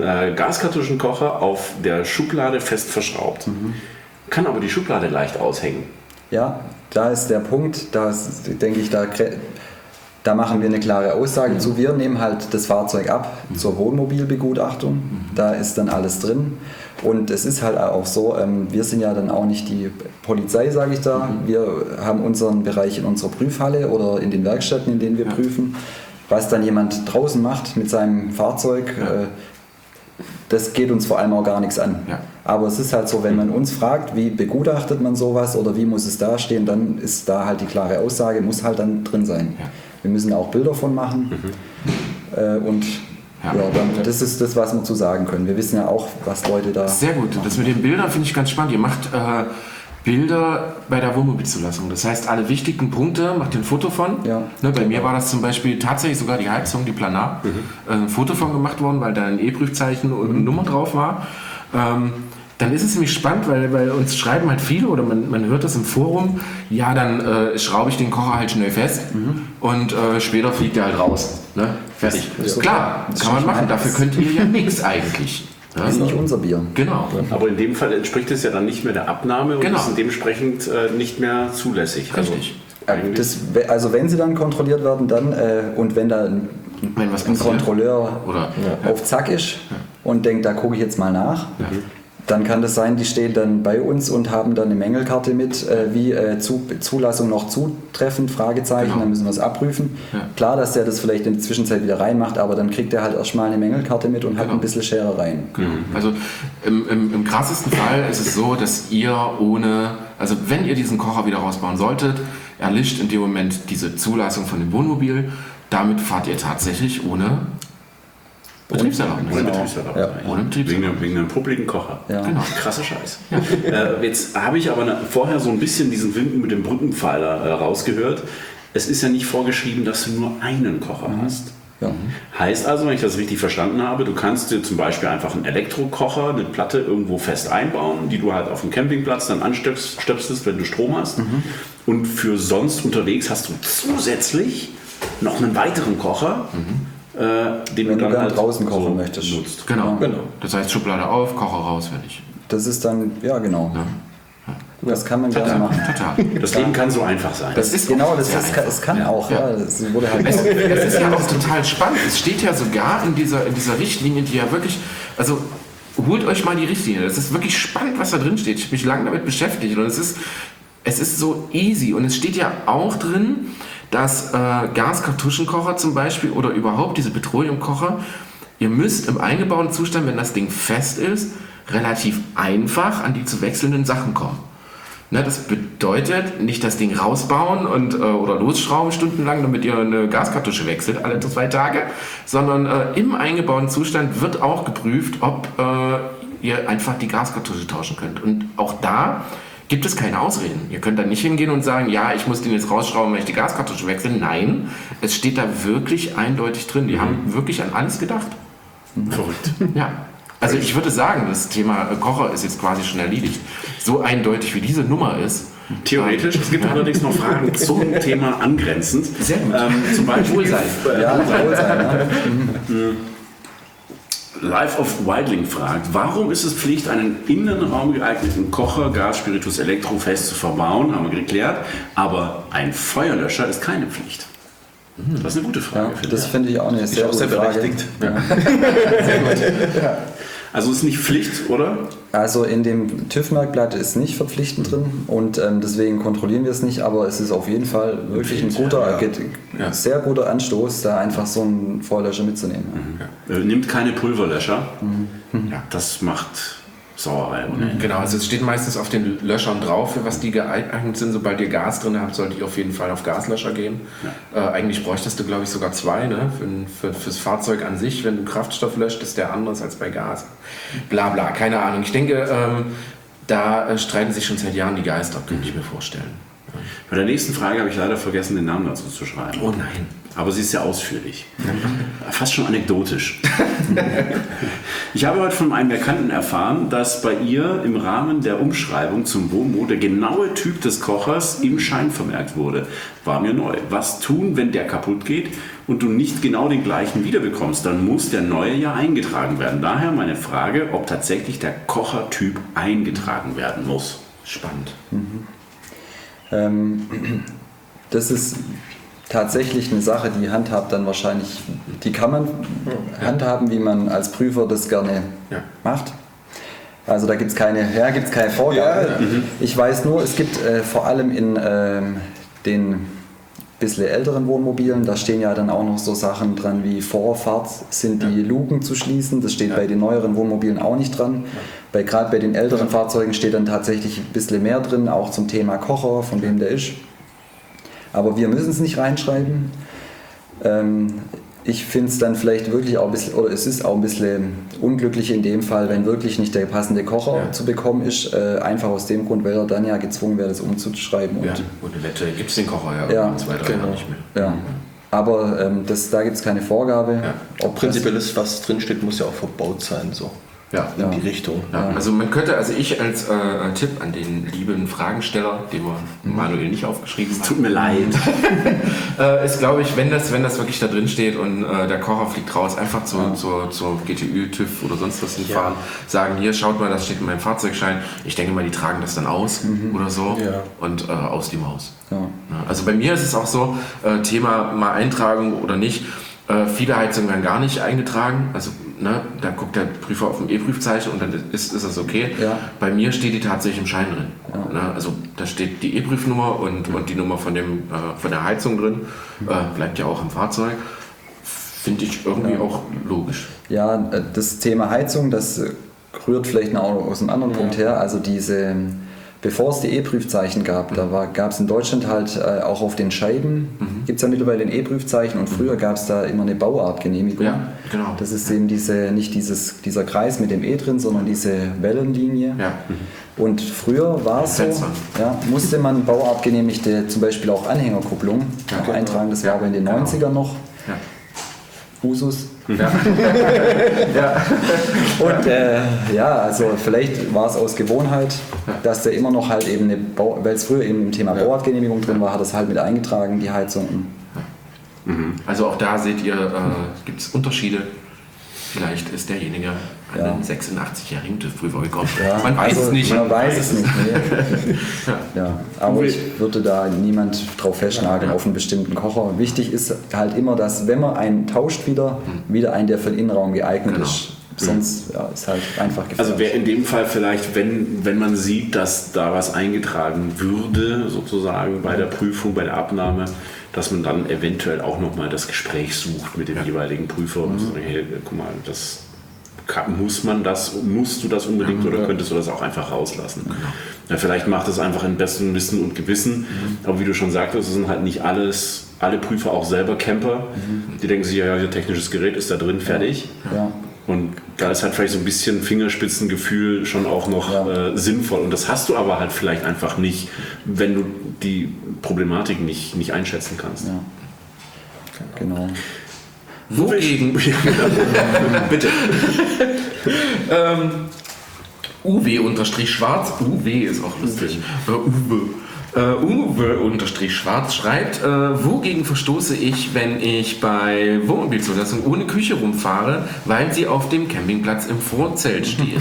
Gaskartuschenkocher auf der Schublade fest verschraubt. Kann aber die Schublade leicht aushängen. Ja, da ist der Punkt, denke ich, da machen wir eine klare Aussage zu. Wir nehmen halt das Fahrzeug ab zur Wohnmobilbegutachtung, da ist dann alles drin. Und es ist halt auch so, wir sind ja dann auch nicht die Polizei, sage ich da. Wir haben unseren Bereich in unserer Prüfhalle oder in den Werkstätten, in denen wir prüfen. Was dann jemand draußen macht mit seinem Fahrzeug, das geht uns vor allem auch gar nichts an. Ja. Aber es ist halt so, wenn man uns fragt, wie begutachtet man sowas oder wie muss es da stehen, dann ist da halt die klare Aussage, muss halt dann drin sein. Ja. Wir müssen auch Bilder von machen das ist das, was wir zu sagen können. Wir wissen ja auch, was Leute da... Sehr gut, das mit den Bildern finde ich ganz spannend. Ihr macht Bilder bei der Wohnmobilzulassung. Das heißt, alle wichtigen Punkte macht ihr ein Foto von. Ja. Bei mir war das zum Beispiel tatsächlich sogar die Heizung, die Planar, ein Foto von gemacht worden, weil da ein E-Prüfzeichen und eine Nummer drauf war. Dann ist es nämlich spannend, weil uns schreiben halt viele oder man hört das im Forum, ja, dann schraube ich den Kocher halt schnell fest und später fliegt er halt raus. Ne? Fertig. Klar, kann man machen. Dafür könnt ihr ja nichts eigentlich. Das ist nicht unser Bier. Genau. Aber in dem Fall entspricht es ja dann nicht mehr der Abnahme und ist dementsprechend nicht mehr zulässig. Richtig. Also wenn sie dann kontrolliert werden, dann und wenn da ein Kontrolleur auf Zack ist und denkt, da gucke ich jetzt mal nach, dann kann das sein, die stehen dann bei uns und haben dann eine Mängelkarte mit, wie Zulassung noch zutreffend, Fragezeichen, dann müssen wir es abprüfen. Ja. Klar, dass der das vielleicht in der Zwischenzeit wieder reinmacht, aber dann kriegt er halt erstmal eine Mängelkarte mit und hat ein bisschen Scherereien. Genau. Also im krassesten Fall ist es so, dass ihr also wenn ihr diesen Kocher wieder rausbauen solltet, erlischt in dem Moment diese Zulassung von dem Wohnmobil, damit fahrt ihr tatsächlich ohne Betriebserlaubnis. Ohne Betriebserlaubnis. Ja. Ohne Betriebserlaubnis. Wegen einem publiken Kocher. Ja. Genau. Krasser Scheiß. Jetzt habe ich aber vorher so ein bisschen diesen Winken mit dem Brückenpfeiler rausgehört. Es ist ja nicht vorgeschrieben, dass du nur einen Kocher hast. Ja. Heißt also, wenn ich das richtig verstanden habe, du kannst dir zum Beispiel einfach einen Elektrokocher, eine Platte irgendwo fest einbauen, die du halt auf dem Campingplatz dann anstöpselst, wenn du Strom hast. Und für sonst unterwegs hast du zusätzlich noch einen weiteren Kocher, den wenn du dann halt draußen kochen möchtest. Nutzt. Genau. Das heißt Schublade auf, Kocher raus, fertig. Das ist dann, genau. Ja. Das kann man gerne machen. Total. Das Leben kann so einfach sein. Das ist genau, es kann auch. Ja. Das wurde halt es ist ja auch total spannend. Es steht ja sogar in dieser Richtlinie, die ja wirklich, also holt euch mal die Richtlinie. Das ist wirklich spannend, was da drin steht. Ich habe mich lange damit beschäftigt und es ist so easy. Und es steht ja auch drin, dass Gaskartuschenkocher zum Beispiel oder überhaupt diese Petroleumkocher, ihr müsst im eingebauten Zustand, wenn das Ding fest ist, relativ einfach an die zu wechselnden Sachen kommen. Ne, das bedeutet nicht das Ding rausbauen oder losschrauben stundenlang, damit ihr eine Gaskartusche wechselt, alle 2 Tage, sondern im eingebauten Zustand wird auch geprüft, ob ihr einfach die Gaskartusche tauschen könnt. Und auch da gibt es keine Ausreden. Ihr könnt da nicht hingehen und sagen, ja, ich muss den jetzt rausschrauben, weil ich die Gaskartusche wechsle. Nein, es steht da wirklich eindeutig drin. Die haben wirklich an alles gedacht. Verrückt. Ja. Also ich würde sagen, das Thema Kocher ist jetzt quasi schon erledigt. So eindeutig wie diese Nummer ist. Theoretisch. Es gibt allerdings noch Fragen zum Thema angrenzend. Sehr gut. Zum Beispiel Wohlsein. Life of Wildling fragt, warum ist es Pflicht, einen Innenraum geeigneten Kocher, Gas, Spiritus, Elektro fest zu verbauen? Haben wir geklärt. Aber ein Feuerlöscher ist keine Pflicht. Das ist eine gute Frage. Ja, das finde ich auch eine sehr gute Frage. Berechtigt. Ja. Sehr gut. Ja. Also ist nicht Pflicht, oder? Also in dem TÜV-Merkblatt ist nicht verpflichtend drin und deswegen kontrollieren wir es nicht, aber es ist auf jeden Fall wirklich ein guter, sehr guter Anstoß, da einfach so einen Feuerlöscher mitzunehmen. Nimmt keine Pulverlöscher. Ja, das macht Sauerei. Genau, also es steht meistens auf den Löschern drauf, für was die geeignet sind. Sobald ihr Gas drin habt, solltet ihr auf jeden Fall auf Gaslöscher gehen. Ja. Eigentlich bräuchtest du, glaube ich, sogar 2, ne? Fürs Fahrzeug an sich. Wenn du Kraftstoff löscht, ist der anders als bei Gas. Bla bla, keine Ahnung. Ich denke, da streiten sich schon seit Jahren die Geister, könnte ich mir vorstellen. Bei der nächsten Frage habe ich leider vergessen, den Namen dazu zu schreiben. Oh nein. Aber sie ist sehr ausführlich. Fast schon anekdotisch. Ich habe heute von einem Bekannten erfahren, dass bei ihr im Rahmen der Umschreibung zum WOMO der genaue Typ des Kochers im Schein vermerkt wurde. War mir neu. Was tun, wenn der kaputt geht und du nicht genau den gleichen wiederbekommst? Dann muss der neue ja eingetragen werden. Daher meine Frage, ob tatsächlich der Kochertyp eingetragen werden muss. Spannend. Das ist tatsächlich eine Sache, die handhabt dann wahrscheinlich, die kann man handhaben, wie man als Prüfer das gerne macht. Also da gibt es keine Vorgabe. Ja. Ich weiß nur, es gibt vor allem in den bisschen älteren Wohnmobilen, da stehen ja dann auch noch so Sachen dran wie Vorfahrt sind die Luken zu schließen. Das steht bei den neueren Wohnmobilen auch nicht dran. Gerade bei den älteren Fahrzeugen steht dann tatsächlich ein bisschen mehr drin, auch zum Thema Kocher, von wem der ist. Aber wir müssen es nicht reinschreiben. Ich finde es dann vielleicht wirklich auch ein bisschen, oder es ist auch ein bisschen unglücklich in dem Fall, wenn wirklich nicht der passende Kocher zu bekommen ist. Einfach aus dem Grund, weil er dann ja gezwungen wäre, das umzuschreiben. Und eventuell gibt es den Kocher ja 2-3 Jahre nicht mehr. Ja. Aber da gibt es keine Vorgabe. Ja. Prinzipiell ist, was drinsteht, muss ja auch verbaut sein. So. Ja. In die Richtung. Ja. Also man könnte, ich als Tipp an den lieben Fragensteller, den wir Manuel nicht aufgeschrieben haben. Tut mir leid. Ist, glaube ich, wenn das wirklich da drin steht und der Kocher fliegt raus, einfach zur GTÜ, TÜV oder sonst was hinfahren, sagen, hier, schaut mal, das steht in meinem Fahrzeugschein. Ich denke mal, die tragen das dann aus oder so und aus die Maus. Ja. Also bei mir ist es auch so, Thema mal Eintragung oder nicht, viele Heizungen werden gar nicht eingetragen, also da guckt der Prüfer auf dem E-Prüfzeichen und dann ist das okay. Ja. Bei mir steht die tatsächlich im Schein drin. Ja. Also da steht die E-Prüfnummer und die Nummer von der Heizung drin, bleibt ja auch im Fahrzeug. Finde ich irgendwie auch logisch. Ja, das Thema Heizung, das rührt vielleicht auch aus einem anderen Punkt her. Also bevor es die E-Prüfzeichen gab, gab es in Deutschland halt auch auf den Scheiben, gibt es ja mittlerweile ein E-Prüfzeichen und früher gab es da immer eine Bauartgenehmigung. Ja, genau. Das ist eben nicht dieser Kreis mit dem E drin, sondern diese Wellenlinie. Ja. Und früher war es so, musste man bauartgenehmigte, zum Beispiel auch Anhängerkupplung eintragen, das war aber in den 90ern noch. Ja. Usus. Ja. Und also vielleicht war es aus Gewohnheit, dass der immer noch halt eben weil es früher eben im Thema Bauartgenehmigung drin war, hat es halt mit eingetragen, die Heizung. Also auch da seht ihr, gibt es Unterschiede. Vielleicht ist derjenige an einen 86-jährigen TÜV-Prüfer gekommen. Ja, man weiß es nicht. Man weiß es nicht. Nee. Aber ich würde da niemand drauf festnageln auf einen bestimmten Kocher. Wichtig ist halt immer, dass wenn man einen tauscht wieder einen, der für den Innenraum geeignet ist. Sonst ist halt einfach gefährlich. Also wäre in dem Fall vielleicht, wenn man sieht, dass da was eingetragen würde, sozusagen bei der Prüfung, bei der Abnahme, dass man dann eventuell auch nochmal das Gespräch sucht mit dem jeweiligen Prüfer und sagt, hey, guck mal, musst du das unbedingt oder könntest du das auch einfach rauslassen? Ja, vielleicht macht es einfach in bestem Wissen und Gewissen, aber wie du schon sagtest, es sind halt nicht alle Prüfer auch selber Camper, die denken sich, ja, technisches Gerät ist da drin, fertig. Ja. Und da ist halt vielleicht so ein bisschen Fingerspitzengefühl schon auch noch sinnvoll. Und das hast du aber halt vielleicht einfach nicht, wenn du die Problematik nicht einschätzen kannst. Ja. Genau. Wogegen? Bitte. Uwe-Schwarz. Uwe ist auch lustig. Uwe-Schwarz schreibt, wogegen verstoße ich, wenn ich bei Wohnmobilzulassung ohne Küche rumfahre, weil sie auf dem Campingplatz im Vorzelt steht?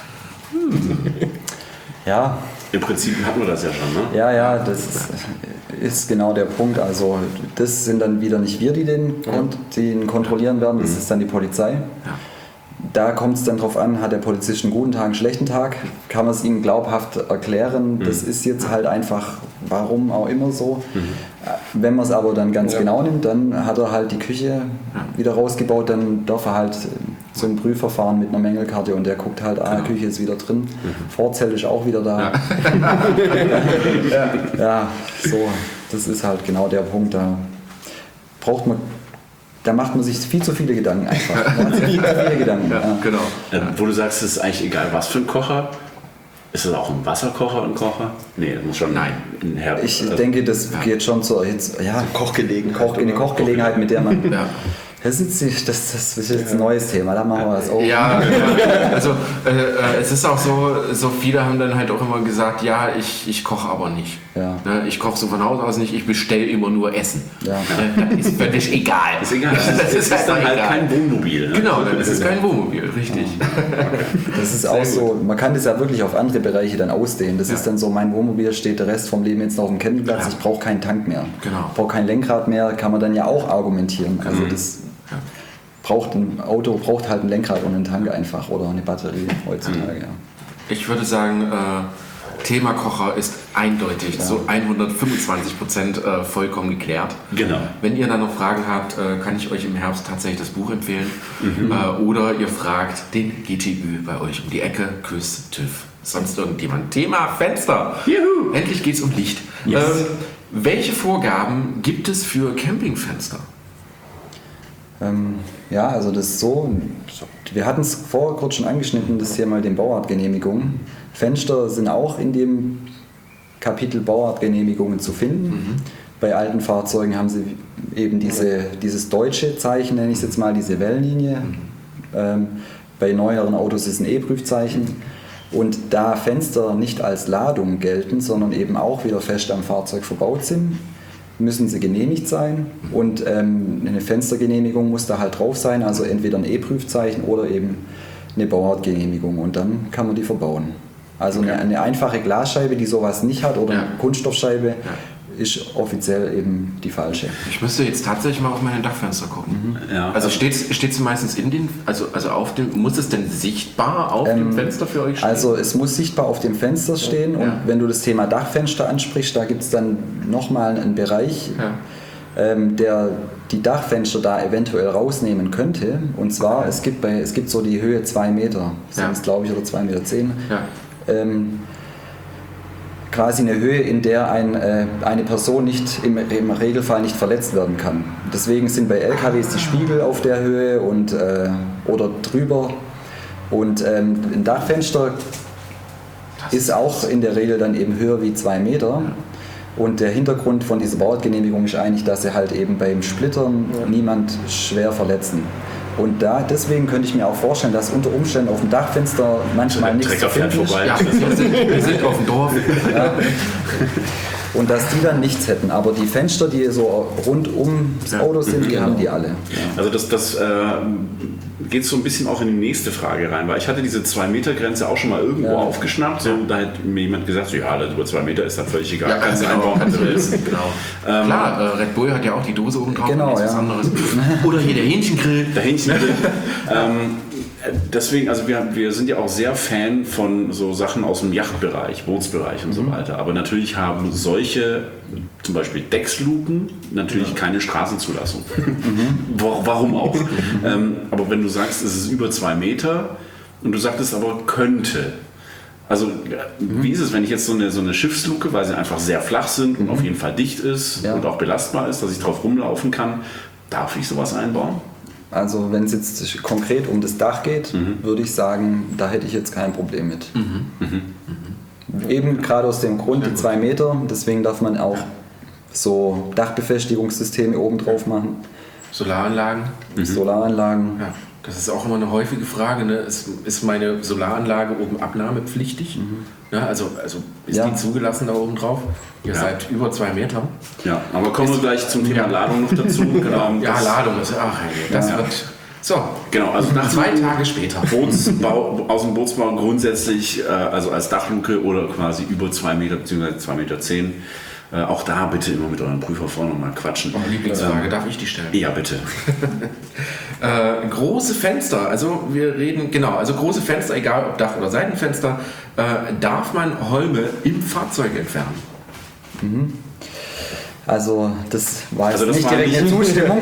Ja. Im Prinzip hatten wir das ja schon, ne? Ja, das ist genau der Punkt. Also das sind dann wieder nicht wir, die den kontrollieren werden, das ist dann die Polizei. Ja. Da kommt es dann drauf an, hat der Polizist einen guten Tag, einen schlechten Tag, kann man es ihm glaubhaft erklären, das ist jetzt halt einfach, warum auch immer so. Wenn man es aber dann ganz genau nimmt, dann hat er halt die Küche wieder rausgebaut, dann darf er halt zum Prüfer fahren mit einer Mängelkarte und der guckt halt, die Küche ist wieder drin, Vorzelt ist auch wieder da. So, das ist halt genau der Punkt, da macht man sich viel zu viele Gedanken einfach. Genau. Wo du sagst, es ist eigentlich egal, was für ein Kocher. Ist das auch ein Wasserkocher, ein Kocher? Nee, das muss schon ein Ich denke, das geht schon zur Kochgelegenheit. Eine Kochgelegenheit, mit der man Das ist jetzt ein neues Thema, da machen wir was auf. Ja, also es ist auch so viele haben dann halt auch immer gesagt, ja, ich koche aber nicht. Ja. Ne, ich koche so von Haus aus nicht, ich bestelle immer nur Essen. Ja. Ne, das ist völlig egal. Ist egal. Das ist dann halt kein Wohnmobil. Ne? Genau, das ist kein Wohnmobil, richtig. Das ist auch so, man kann das ja wirklich auf andere Bereiche dann ausdehnen. Das Ja. ist dann so, mein Wohnmobil steht der Rest vom Leben jetzt noch auf dem Campingplatz, Ja. ich brauche keinen Tank mehr. Genau. Ich brauche kein Lenkrad mehr, kann man dann ja auch argumentieren. Also das ein Auto braucht halt ein Lenkrad und einen Tank einfach oder eine Batterie heutzutage. Ja. Ich würde sagen, Thema Kocher ist eindeutig, so 125% vollkommen geklärt. Genau. Wenn ihr dann noch Fragen habt, kann ich euch im Herbst tatsächlich das Buch empfehlen. Oder ihr fragt den GTÜ bei euch um die Ecke, Küss, TÜV, sonst irgendjemand. Thema Fenster. Juhu. Endlich geht es um Licht. Yes. Welche Vorgaben gibt es für Campingfenster? Ja, also das ist so, wir hatten es vorher kurz schon angeschnitten, das Thema den Bauartgenehmigungen. Fenster sind auch in dem Kapitel Bauartgenehmigungen zu finden. Bei alten Fahrzeugen haben sie eben dieses deutsche Zeichen, nenne ich es jetzt mal, diese Wellenlinie. Bei neueren Autos ist ein E-Prüfzeichen. Und da Fenster nicht als Ladung gelten, sondern eben auch wieder fest am Fahrzeug verbaut sind, müssen sie genehmigt sein und eine Fenstergenehmigung muss da halt drauf sein, also entweder ein E-Prüfzeichen oder eben eine Bauartgenehmigung und dann kann man die verbauen. Also eine einfache Glasscheibe, die sowas nicht hat oder eine Kunststoffscheibe, ist offiziell eben die falsche. Ich müsste jetzt tatsächlich mal auf meine Dachfenster gucken. Ja. Also steht's meistens in den, also auf dem, muss es denn sichtbar auf dem Fenster für euch stehen? Also es muss sichtbar auf dem Fenster stehen und wenn du das Thema Dachfenster ansprichst, da gibt es dann nochmal einen Bereich, der die Dachfenster da eventuell rausnehmen könnte. Und zwar, es gibt so die Höhe 2 Meter, sind es glaube ich, oder 2,10 Meter. Ja. Quasi eine Höhe, in der eine Person nicht im Regelfall nicht verletzt werden kann. Deswegen sind bei LKWs die Spiegel auf der Höhe und, oder drüber. Und ein Dachfenster ist auch in der Regel dann eben höher wie 2 Meter. Und der Hintergrund von dieser Bauartgenehmigung ist eigentlich, dass sie halt eben beim Splittern niemand schwer verletzen. Und deswegen könnte ich mir auch vorstellen, dass unter Umständen auf dem Dachfenster manchmal nichts zu finden ist. Ja, wir sind auf dem Dorf. Ja. Und dass die dann nichts hätten. Aber die Fenster, die so rund ums Auto sind, die haben die alle. Ja. Also das geht so ein bisschen auch in die nächste Frage rein, weil ich hatte diese 2-Meter-Grenze auch schon mal irgendwo aufgeschnappt. So, da hat mir jemand gesagt, so, ja, über 2 Meter ist dann völlig egal. Ja, kannst du einbauen, kannst du willst. Genau. Klar, Red Bull hat ja auch die Dose oben drauf, Genau, nichts anderes. Oder hier der Hähnchengrill. Der Hähnchengrill. Deswegen, also wir sind ja auch sehr Fan von so Sachen aus dem Yachtbereich, Bootsbereich und so weiter. Aber natürlich haben solche, zum Beispiel Decksluken, natürlich keine Straßenzulassung. Warum auch? Aber wenn du sagst, es ist über 2 Meter und du sagtest aber könnte. Also wie ist es, wenn ich jetzt so eine Schiffsluke, weil sie einfach sehr flach sind und auf jeden Fall dicht ist und auch belastbar ist, dass ich drauf rumlaufen kann, darf ich sowas einbauen? Also wenn es jetzt konkret um das Dach geht, würde ich sagen, da hätte ich jetzt kein Problem mit. Eben gerade aus dem Grund, die 2 Meter, deswegen darf man auch so Dachbefestigungssysteme oben drauf machen. Solaranlagen. Solaranlagen. Ja, das ist auch immer eine häufige Frage. Ne? Ist meine Solaranlage oben abnahmepflichtig? Ja, also ist die zugelassen da oben drauf? Ihr seid über 2 Meter. Ja, aber kommen wir gleich zum Thema Ladung noch dazu. Ja, Ladung ist, das wird... So, genau, also nach 2 Tage später. Bootsbau, aus dem Bootsbau grundsätzlich, also als Dachluke oder quasi über 2 Meter bzw. 2,10 Meter. Auch da bitte immer mit euren Prüfer vorne mal quatschen. Meine Lieblingsfrage, darf ich die stellen? Ja, bitte. Große Fenster, also wir reden, also große Fenster, egal ob Dach- oder Seitenfenster, darf man Holme im Fahrzeug entfernen? Also das war jetzt Also das nicht war direkt nicht- eine Zustimmung.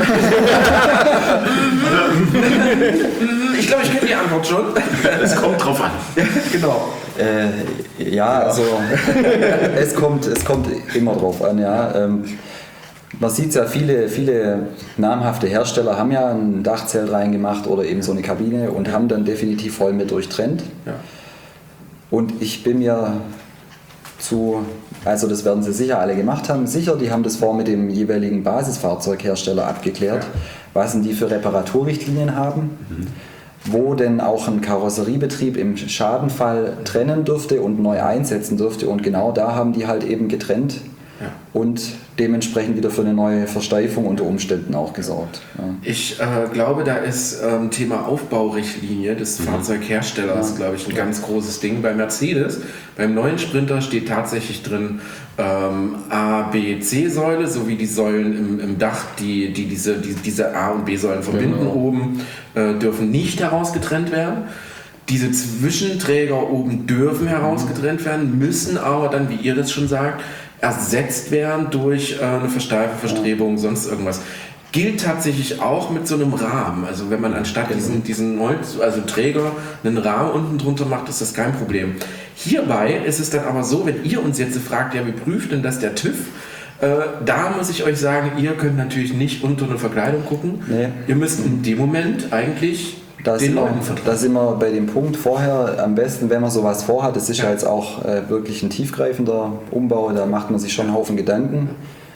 Ich glaube, ich kenne die Antwort schon. Es kommt drauf an. Genau. Ja, also es kommt immer drauf an. Ja. Man sieht ja, viele namhafte Hersteller haben ja ein Dachzelt reingemacht oder eben so eine Kabine und haben dann definitiv Holme durchtrennt. Ja. Und ich bin mir also das werden sie sicher alle gemacht haben, sicher, die haben das vor mit dem jeweiligen Basisfahrzeughersteller abgeklärt, was denn die für Reparaturrichtlinien haben, wo denn auch ein Karosseriebetrieb im Schadenfall trennen dürfte und neu einsetzen dürfte. Und genau da haben die halt eben getrennt und dementsprechend wieder für eine neue Versteifung unter Umständen auch gesorgt. Ja. Ich glaube, da ist Thema Aufbaurichtlinie des Fahrzeugherstellers, glaube ich, ein ganz großes Ding. Bei Mercedes, beim neuen Sprinter steht tatsächlich drin A, B, C-Säule, sowie die Säulen im Dach, die diese A- und B-Säulen verbinden oben, dürfen nicht herausgetrennt werden. Diese Zwischenträger oben dürfen herausgetrennt werden, müssen aber dann, wie ihr das schon sagt, ersetzt werden durch eine Versteifung, Verstrebung, sonst irgendwas. Gilt tatsächlich auch mit so einem Rahmen. Also wenn man anstatt diesen Träger einen Rahmen unten drunter macht, ist das kein Problem. Hierbei ist es dann aber so, wenn ihr uns jetzt fragt, ja, wie prüft denn das der TÜV? Da muss ich euch sagen, ihr könnt natürlich nicht unter eine Verkleidung gucken. Nee. Ihr müsst in dem Moment eigentlich den Leuten vertrauen. Da sind wir bei dem Punkt vorher, am besten, wenn man sowas vorhat, das ist ja jetzt auch wirklich ein tiefgreifender Umbau, da macht man sich schon einen Haufen Gedanken.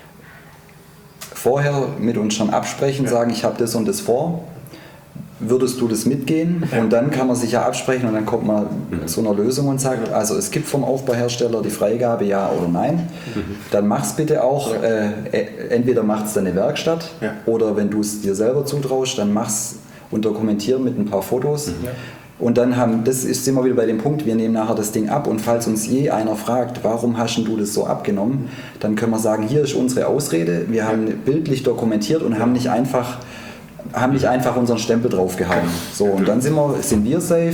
Vorher mit uns schon absprechen, sagen, ich habe das und das vor. Würdest du das mitgehen? Und dann kann man sich ja absprechen und dann kommt man zu einer Lösung und sagt, also es gibt vom Aufbauhersteller die Freigabe, ja oder nein. Dann mach's bitte auch. Entweder macht es deine Werkstatt oder wenn du es dir selber zutraust, dann mach's und dokumentieren mit ein paar Fotos. Und dann sind wir wieder bei dem Punkt, wir nehmen nachher das Ding ab und falls uns je einer fragt, warum hast du das so abgenommen, dann können wir sagen, hier ist unsere Ausrede, wir haben bildlich dokumentiert und haben nicht einfach unseren Stempel draufgehauen. So, und dann sind wir safe.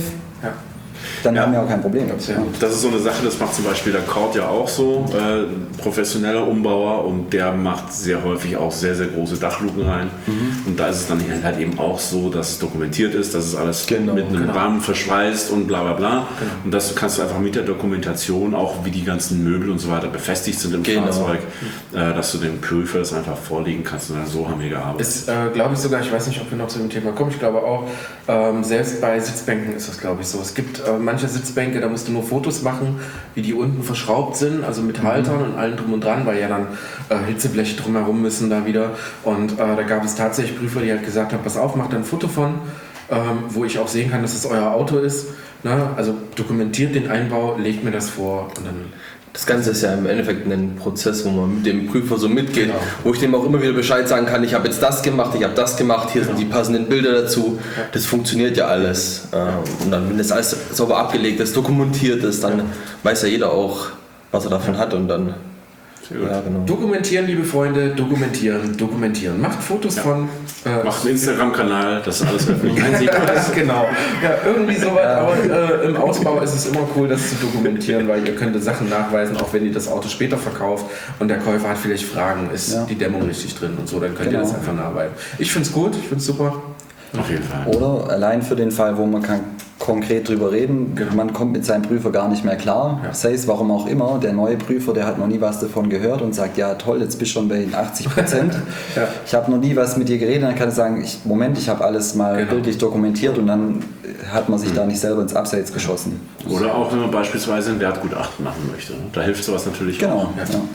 Dann haben wir auch kein Problem. Das ist so eine Sache, das macht zum Beispiel der Kort ja auch so, professioneller Umbauer, und der macht sehr häufig auch sehr, sehr große Dachluken rein. Und da ist es dann halt eben auch so, dass es dokumentiert ist, dass es alles mit einem Rahmen verschweißt und bla bla bla. Und das kannst du einfach mit der Dokumentation, auch wie die ganzen Möbel und so weiter befestigt sind im Fahrzeug, dass du dem Prüfer das einfach vorlegen kannst. Und so haben wir gearbeitet. Ist, glaube ich sogar, ich weiß nicht, ob wir noch zu dem Thema kommen, ich glaube auch, selbst bei Sitzbänken ist das, glaube ich, so. Es gibt manche Sitzbänke, da musst du nur Fotos machen, wie die unten verschraubt sind, also mit Haltern und allem drum und dran, weil ja dann Hitzebleche drumherum müssen da wieder. Und da gab es tatsächlich Prüfer, die halt gesagt haben, pass auf, macht ein Foto von, wo ich auch sehen kann, dass es euer Auto ist. Ne? Also dokumentiert den Einbau, legt mir das vor und dann... Das Ganze ist ja im Endeffekt ein Prozess, wo man mit dem Prüfer so mitgeht, wo ich dem auch immer wieder Bescheid sagen kann, ich habe jetzt das gemacht, ich habe das gemacht, hier sind die passenden Bilder dazu. Das funktioniert ja alles. Und dann, wenn das alles sauber abgelegt ist, dokumentiert ist, dann weiß ja jeder auch, was er davon hat und dann... Ja, genau. Dokumentieren, liebe Freunde, dokumentieren. Macht Fotos von... Macht einen Instagram-Kanal, das alles öffentlich einsehbar ist. Genau. Ja, irgendwie sowas. Aber im Ausbau ist es immer cool, das zu dokumentieren, weil ihr könnt Sachen nachweisen, auch wenn ihr das Auto später verkauft und der Käufer hat vielleicht Fragen, ist die Dämmung richtig drin und so, dann könnt ihr das einfach nachweisen. Ich finde es gut, ich finde es super. Auf jeden Fall. Oder allein für den Fall, wo man konkret drüber reden, man kommt mit seinem Prüfer gar nicht mehr klar, sei es warum auch immer, der neue Prüfer, der hat noch nie was davon gehört und sagt, ja toll, jetzt bist du schon bei 80%, ich habe noch nie was mit dir geredet, dann kann ich sagen, ich habe alles mal bildlich dokumentiert und dann hat man sich da nicht selber ins Abseits geschossen. Oder auch, wenn man beispielsweise ein Wertgutachten machen möchte, da hilft sowas natürlich auch.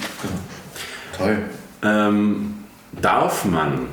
Toll. Darf man?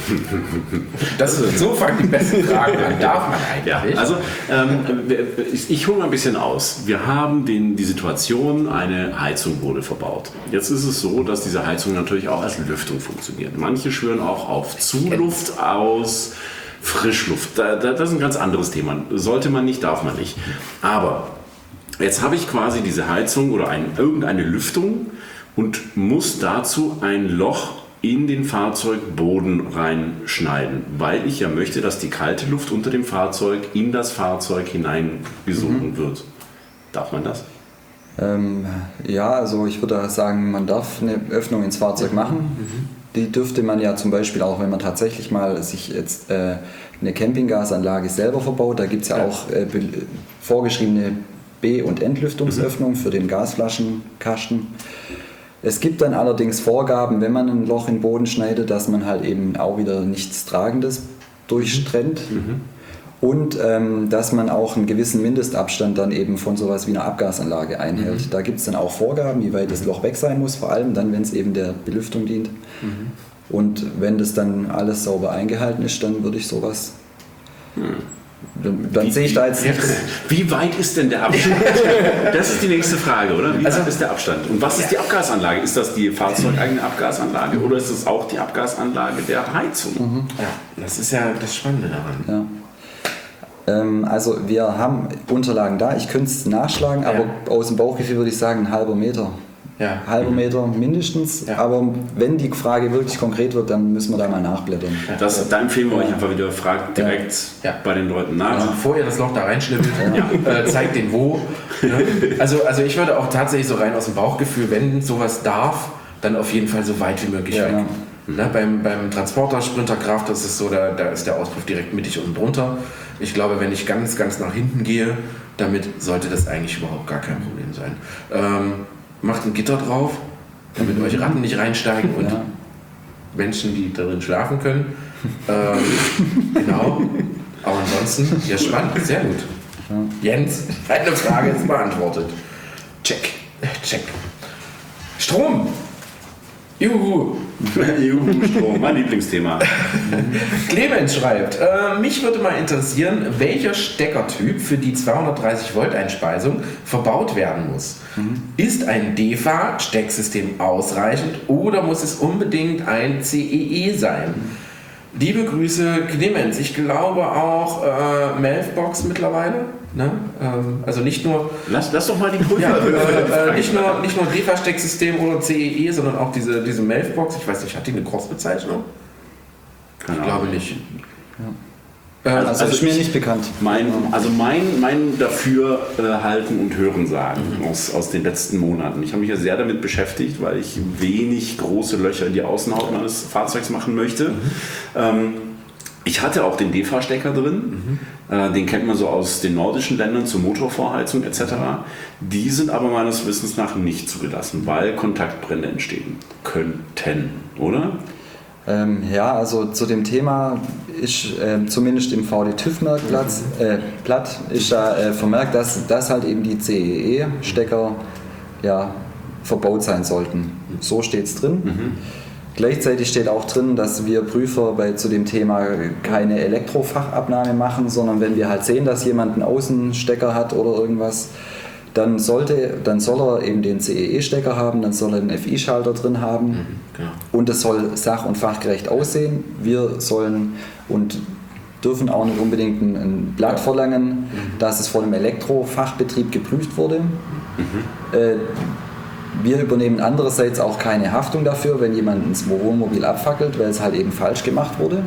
So fangen die besten Fragen an. Darf man eigentlich? Ja, also ich hole mal ein bisschen aus. Wir haben die Situation, eine Heizung wurde verbaut. Jetzt ist es so, dass diese Heizung natürlich auch als Lüftung funktioniert. Manche schwören auch auf Zuluft aus Frischluft. Das ist ein ganz anderes Thema. Sollte man nicht, darf man nicht. Aber jetzt habe ich quasi diese Heizung oder irgendeine Lüftung und muss dazu ein Loch in den Fahrzeugboden reinschneiden, weil ich ja möchte, dass die kalte Luft unter dem Fahrzeug in das Fahrzeug hineingesogen wird. Darf man das? Ja, also ich würde sagen, man darf eine Öffnung ins Fahrzeug machen. Die dürfte man ja zum Beispiel auch, wenn man tatsächlich mal sich jetzt eine Campinggasanlage selber verbaut, da gibt es ja auch vorgeschriebene B- und Entlüftungsöffnungen für den Gasflaschenkasten. Es gibt dann allerdings Vorgaben, wenn man ein Loch in den Boden schneidet, dass man halt eben auch wieder nichts Tragendes durchtrennt und dass man auch einen gewissen Mindestabstand dann eben von sowas wie einer Abgasanlage einhält. Da gibt es dann auch Vorgaben, wie weit das Loch weg sein muss, vor allem dann, wenn es eben der Belüftung dient. Und wenn das dann alles sauber eingehalten ist, dann würde ich sowas... Dann sehe ich da jetzt nichts. Wie weit ist denn der Abstand? Das ist die nächste Frage, oder? Wie weit ist der Abstand? Und was ist die Abgasanlage? Ist das die fahrzeugeigene Abgasanlage oder ist es auch die Abgasanlage der Heizung? Ja, das ist ja das Spannende daran. Ja. Also wir haben Unterlagen da, ich könnte es nachschlagen, aber aus dem Bauchgefühl würde ich sagen, ein halber Meter. Ja. Halber Meter mindestens, aber wenn die Frage wirklich konkret wird, dann müssen wir da mal nachblättern. Da empfehlen wir euch einfach wieder, fragt direkt bei den Leuten nach. Also bevor ihr das Loch da reinschnippelt, zeigt den wo. Also ich würde auch tatsächlich so rein aus dem Bauchgefühl, wenn sowas darf, dann auf jeden Fall so weit wie möglich weg. Ja. Ne, beim Transporter Sprinterkraft, das ist so, da ist der Auspuff direkt mittig unten drunter. Ich glaube, wenn ich ganz, ganz nach hinten gehe, damit sollte das eigentlich überhaupt gar kein Problem sein. Macht ein Gitter drauf, damit euch Ratten nicht reinsteigen und Menschen, die darin schlafen können. Genau. Aber ansonsten, ja, spannend, sehr gut. Jens, eine Frage ist beantwortet. Check. Strom. Juhu. Strom, mein Lieblingsthema. Clemens schreibt, mich würde mal interessieren, welcher Steckertyp für die 230 Volt Einspeisung verbaut werden muss. Ist ein DEFA-Stecksystem ausreichend oder muss es unbedingt ein CEE sein? Liebe Grüße, Clemens. Ich glaube auch Melfbox mittlerweile. Ne? Also nicht nur... Lass doch mal die Prüfer. nicht nur DEFA-Stecksystem oder CEE, sondern auch diese Melfbox. Ich weiß nicht, hat die eine Cross-Bezeichnung? Ich glaube nicht. Also ist mir nicht bekannt. Mein Dafürhalten und Hören sagen aus den letzten Monaten. Ich habe mich ja sehr damit beschäftigt, weil ich wenig große Löcher in die Außenhaut meines Fahrzeugs machen möchte. Ich hatte auch den DEFA-Stecker drin. Den kennt man so aus den nordischen Ländern zur Motorvorheizung etc. Die sind aber meines Wissens nach nicht zugelassen, weil Kontaktbrände entstehen könnten, oder? Ja, also zu dem Thema ist zumindest im VD-TÜV-Blatt ist da vermerkt, dass halt eben die CEE-Stecker verbaut sein sollten. So steht es drin. Gleichzeitig steht auch drin, dass wir Prüfer zu dem Thema keine Elektrofachabnahme machen, sondern wenn wir halt sehen, dass jemand einen Außenstecker hat oder irgendwas, dann soll er eben den CEE-Stecker haben, dann soll er einen FI-Schalter drin haben und es soll sach- und fachgerecht aussehen. Wir sollen und dürfen auch nicht unbedingt ein Blatt verlangen, dass es von einem Elektrofachbetrieb geprüft wurde. Wir übernehmen andererseits auch keine Haftung dafür, wenn jemand ein Wohnmobil abfackelt, weil es halt eben falsch gemacht wurde.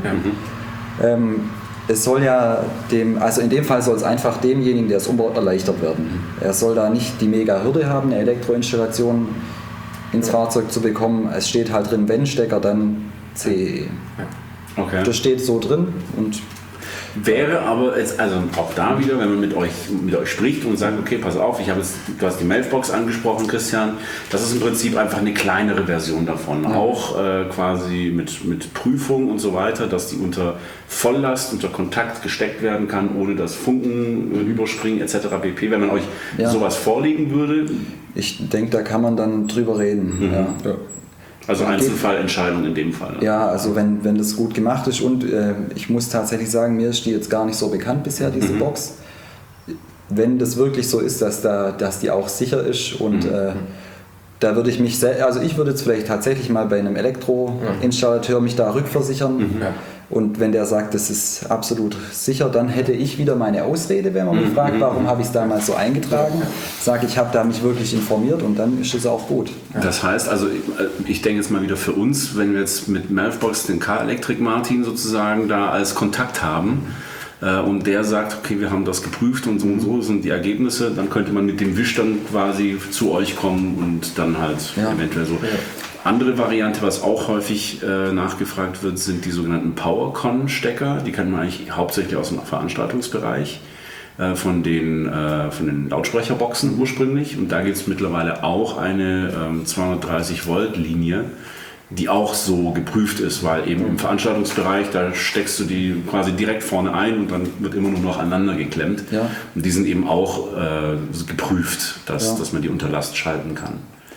Es soll in dem Fall soll es einfach demjenigen, der es umbaut, erleichtert werden. Er soll da nicht die mega Hürde haben, eine Elektroinstallation ins Fahrzeug zu bekommen. Es steht halt drin, wenn Stecker, dann CEE. Okay. Das steht so drin und wäre aber jetzt, also auch da wieder, wenn man mit euch spricht und sagt, okay, pass auf, du hast die Melfbox angesprochen, Christian, das ist im Prinzip einfach eine kleinere Version davon, auch quasi mit Prüfung und so weiter, dass die unter Volllast, unter Kontakt gesteckt werden kann, ohne dass Funken überspringen etc. pp. Wenn man euch sowas vorlegen würde. Ich denke, da kann man dann drüber reden. Also Einzelfallentscheidung in dem Fall. Ja, also wenn das gut gemacht ist und ich muss tatsächlich sagen, mir ist die jetzt gar nicht so bekannt bisher, diese Box. Wenn das wirklich so ist, dass die auch sicher ist und da würde ich mich ich würde jetzt vielleicht tatsächlich mal bei einem Elektroinstallateur mich da rückversichern und wenn der sagt, das ist absolut sicher, dann hätte ich wieder meine Ausrede, wenn man mich fragt, warum habe ich es damals so eingetragen, sage ich habe da mich wirklich informiert und dann ist es auch gut. Das heißt, also ich denke jetzt mal wieder für uns, wenn wir jetzt mit Melfbox den K-Electric Martin sozusagen da als Kontakt haben, und der sagt, okay, wir haben das geprüft und so sind die Ergebnisse, dann könnte man mit dem Wisch dann quasi zu euch kommen und dann halt eventuell so. Andere Variante, was auch häufig nachgefragt wird, sind die sogenannten PowerCon-Stecker. Die kennt man eigentlich hauptsächlich aus dem Veranstaltungsbereich, von den Lautsprecherboxen ursprünglich. Und da gibt es mittlerweile auch eine 230 Volt Linie, die auch so geprüft ist, weil eben im Veranstaltungsbereich, da steckst du die quasi direkt vorne ein und dann wird immer nur noch aneinander geklemmt. Und die sind eben auch geprüft, dass man die unter Last schalten kann.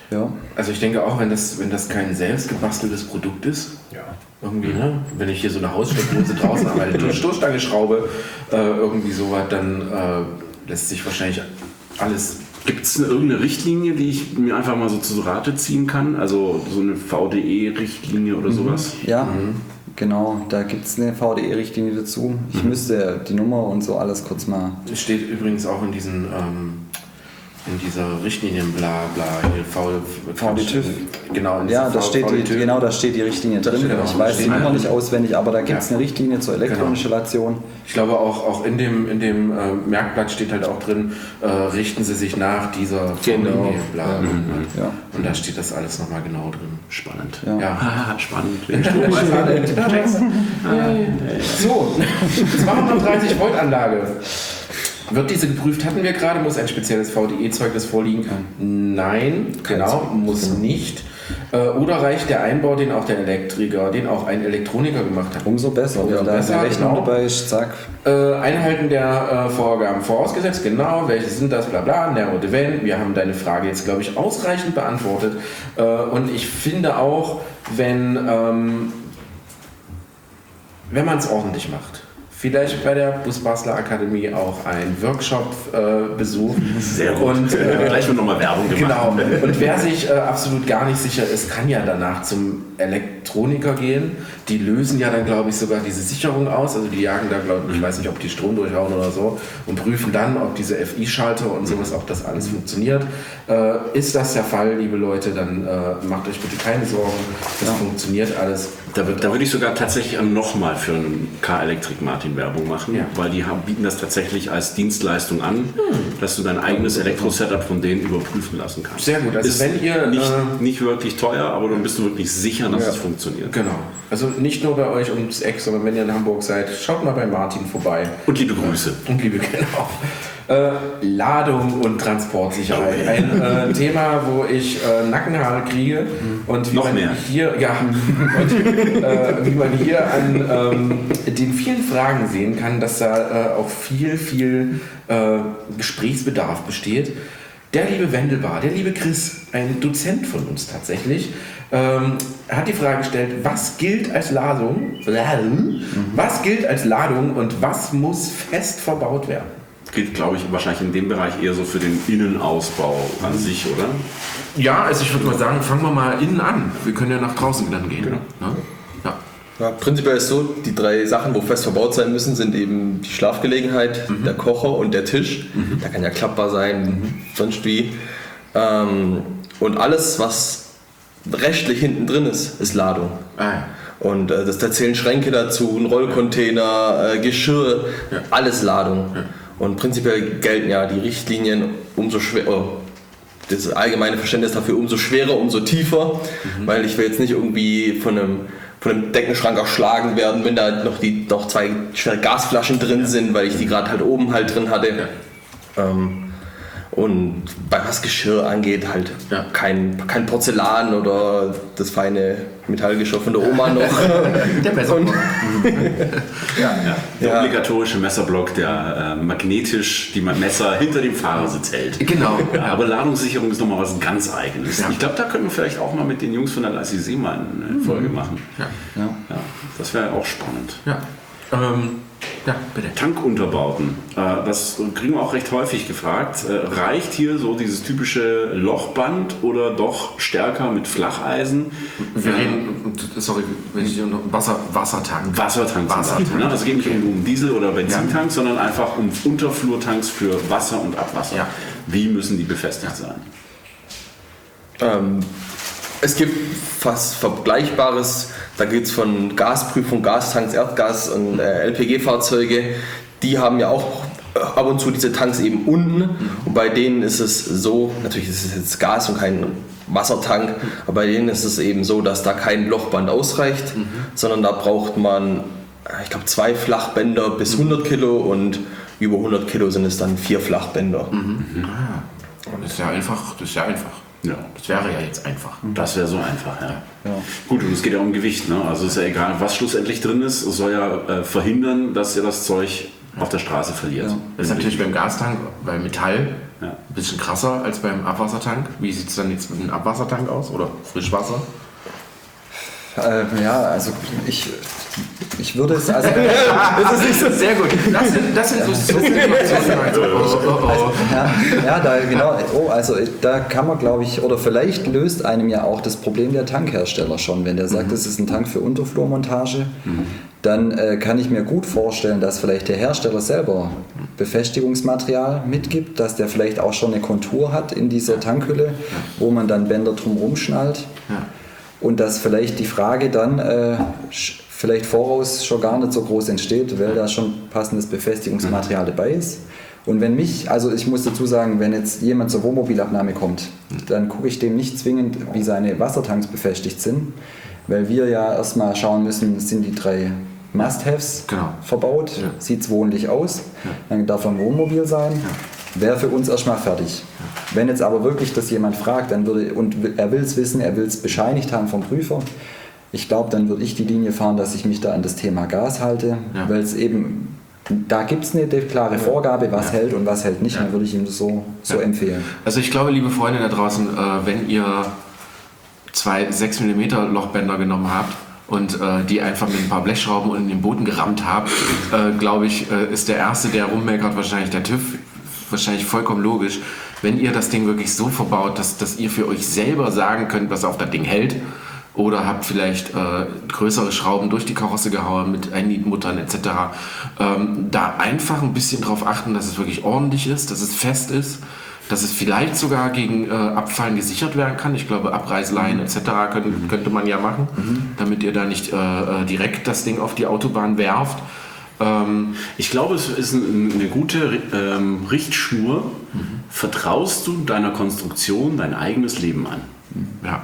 Ja. Also ich denke auch, wenn das kein selbst gebasteltes Produkt ist, irgendwie, ne? Wenn ich hier so eine Haussteckdose draußen an meine Stoßstange schraube, irgendwie sowas, dann lässt sich wahrscheinlich alles. Gibt es irgendeine Richtlinie, die ich mir einfach mal so zu Rate ziehen kann? Also so eine VDE-Richtlinie oder sowas? Ja, genau, da gibt es eine VDE-Richtlinie dazu. Ich müsste die Nummer und so alles kurz mal... Es steht übrigens auch in diesen in dieser Richtlinien bla bla hier VDTÜV. Genau, in Ja, dieser da steht die Richtlinie drin. steht Ich auch weiß die stehen, Nummer ja. nicht auswendig, aber da gibt es Ja. eine Richtlinie zur Elektroinstallation. Ich glaube auch in dem Merkblatt steht halt auch drin, richten Sie sich nach dieser Genau. bla, bla, bla. Ja. Und da steht das alles nochmal genau drin. Spannend. Ja. Ja. Spannend. So, 230 Volt Anlage. Wird diese geprüft? Hatten wir gerade, muss ein spezielles VDE-Zeugnis vorliegen? Nein, genau, muss nicht. Oder reicht der Einbau, den auch der Elektriker, den auch ein Elektroniker gemacht hat? Umso besser, wenn da besser, eine Rechnung genau. dabei ist, zack. Einhalten der Vorgaben vorausgesetzt, genau, welche sind das, bla bla, narrow event. Wir haben deine Frage jetzt, glaube ich, ausreichend beantwortet. Und ich finde auch, wenn man es ordentlich macht, vielleicht bei der Busbastler Akademie auch einen Workshop besuchen. Sehr gut. Und, gleich wird nochmal Werbung gemacht. Genau. Und wer sich absolut gar nicht sicher ist, kann ja danach zum Elektroniker gehen. Die lösen ja dann, glaube ich, sogar diese Sicherung aus. Also die jagen da, glaube ich, ich weiß nicht, ob die Strom durchhauen oder so und prüfen dann, ob diese FI-Schalter und sowas, ob das alles funktioniert. Ist das der Fall, liebe Leute, dann macht euch bitte keine Sorgen. Das funktioniert alles. Da würde ich sogar tatsächlich nochmal für einen K-Elektrik Martin Werbung machen, Ja. weil die bieten das tatsächlich als Dienstleistung an, dass du dein eigenes Elektro-Setup von denen überprüfen lassen kannst. Sehr gut. Also Ist wenn ihr nicht wirklich teuer, aber dann bist du wirklich sicher, dass es funktioniert. genau. Also nicht nur bei euch ums Eck, sondern wenn ihr in Hamburg seid, schaut mal bei Martin vorbei. Und liebe Grüße. Und liebe, genau. Ladung und Transportsicherheit. Ein Thema, wo ich Nackenhaare kriege. Und wie Noch man mehr. hier, ja, und, wie man hier an den vielen Fragen sehen kann, dass da auch viel Gesprächsbedarf besteht. Der liebe Wendelbar, der liebe Chris, ein Dozent von uns tatsächlich, hat die Frage gestellt, was gilt als Ladung? Was gilt als Ladung und was muss fest verbaut werden? Geht, glaube ich, wahrscheinlich in dem Bereich eher so für den Innenausbau an sich, oder? Ja, also ich würde mal sagen, fangen wir mal innen an. Wir können ja nach draußen dann gehen. Genau. Ne? Ja. Ja, prinzipiell ist so, die 3 Sachen, wo fest verbaut sein müssen, sind eben die Schlafgelegenheit, der Kocher und der Tisch. Der kann ja klappbar sein, sonst wie. Und alles, was rechtlich hinten drin ist, ist Ladung. Ja. Und da zählen Schränke dazu, ein Rollcontainer, Geschirr, alles Ladung. Ja. Und prinzipiell gelten ja die Richtlinien umso schwerer. Das allgemeine Verständnis dafür umso schwerer, umso tiefer, weil ich will jetzt nicht irgendwie von einem Deckenschrank erschlagen werden, wenn da noch 2 schwere Gasflaschen drin sind, weil ich die gerade halt oben halt drin hatte. Und was Geschirr angeht, halt kein Porzellan oder das feine Metallgeschirr von der Oma noch. Der Messerblock. Der obligatorische Messerblock, der magnetisch die Messer hinter dem Fahrersitz hält. Genau. Ja, aber Ladungssicherung ist nochmal was ganz Eigenes. Ja. Ich glaube, da können wir vielleicht auch mal mit den Jungs von der LICC mal eine Folge machen. Ja. Ja, das wäre auch spannend. Ja. Ja, bitte. Tankunterbauten, das kriegen wir auch recht häufig gefragt. Reicht hier so dieses typische Lochband oder doch stärker mit Flacheisen? Wir reden, sorry, wenn ich Wassertank. Wassertanks. Ne? Also es geht nicht um Diesel- oder Benzintanks, sondern einfach um Unterflurtanks für Wasser und Abwasser. Ja. Wie müssen die befestigt sein? Es gibt fast Vergleichbares, da geht es von Gasprüfung, Gastanks, Erdgas und LPG-Fahrzeuge, die haben ja auch ab und zu diese Tanks eben unten und bei denen ist es so, natürlich ist es jetzt Gas und kein Wassertank, aber bei denen ist es eben so, dass da kein Lochband ausreicht, sondern da braucht man, ich glaube 2 Flachbänder bis 100 Kilo und über 100 Kilo sind es dann 4 Flachbänder. Das ist ja einfach. Ja. Das wäre ja jetzt einfach. Das wäre so einfach, ja. Gut, und es geht ja um Gewicht, ne? Also es ist ja egal, was schlussendlich drin ist, es soll ja verhindern, dass ihr das Zeug auf der Straße verliert. Das ist natürlich beim Gastank, bei Metall, Ja. Ein bisschen krasser als beim Abwassertank. Wie sieht es dann jetzt mit dem Abwassertank aus oder Frischwasser? Ja, also ich würde es, also das ist nicht so sehr gut. Das sind so Situationen. Ja, da genau. Also da kann man, glaube ich, oder vielleicht löst einem ja auch das Problem der Tankhersteller schon, wenn der sagt, das ist ein Tank für Unterflurmontage, dann kann ich mir gut vorstellen, dass vielleicht der Hersteller selber Befestigungsmaterial mitgibt, dass der vielleicht auch schon eine Kontur hat in dieser Tankhülle, wo man dann Bänder drumherum schnallt. Ja. Und dass vielleicht die Frage dann vielleicht voraus schon gar nicht so groß entsteht, weil da schon passendes Befestigungsmaterial dabei ist. Und wenn also ich muss dazu sagen, wenn jetzt jemand zur Wohnmobilabnahme kommt, dann gucke ich dem nicht zwingend, wie seine Wassertanks befestigt sind, weil wir ja erstmal schauen müssen, sind die 3 Must-Haves verbaut, sieht es wohnlich aus, dann darf er ein Wohnmobil sein. Wäre für uns erstmal fertig. Wenn jetzt aber wirklich das jemand fragt, und er will es wissen, er will es bescheinigt haben vom Prüfer, ich glaube, dann würde ich die Linie fahren, dass ich mich da an das Thema Gas halte, weil es eben, da gibt es eine klare Vorgabe, was hält und was hält nicht, dann würde ich ihm das so empfehlen. Also ich glaube, liebe Freunde da draußen, wenn ihr 2 6 mm Lochbänder genommen habt, und die einfach mit ein paar Blechschrauben und in den Boden gerammt habt, glaube ich, ist der Erste, der rummeckert, wahrscheinlich der TÜV. Wahrscheinlich vollkommen logisch, wenn ihr das Ding wirklich so verbaut, dass ihr für euch selber sagen könnt, was auf das Ding hält, oder habt vielleicht größere Schrauben durch die Karosse gehauen mit Einnietmuttern etc. Da einfach ein bisschen drauf achten, dass es wirklich ordentlich ist, dass es fest ist, dass es vielleicht sogar gegen Abfallen gesichert werden kann. Ich glaube, Abreißleinen etc. könnte man ja machen, damit ihr da nicht direkt das Ding auf die Autobahn werft. Ich glaube, es ist eine gute Richtschnur. Vertraust du deiner Konstruktion dein eigenes Leben an? Ja.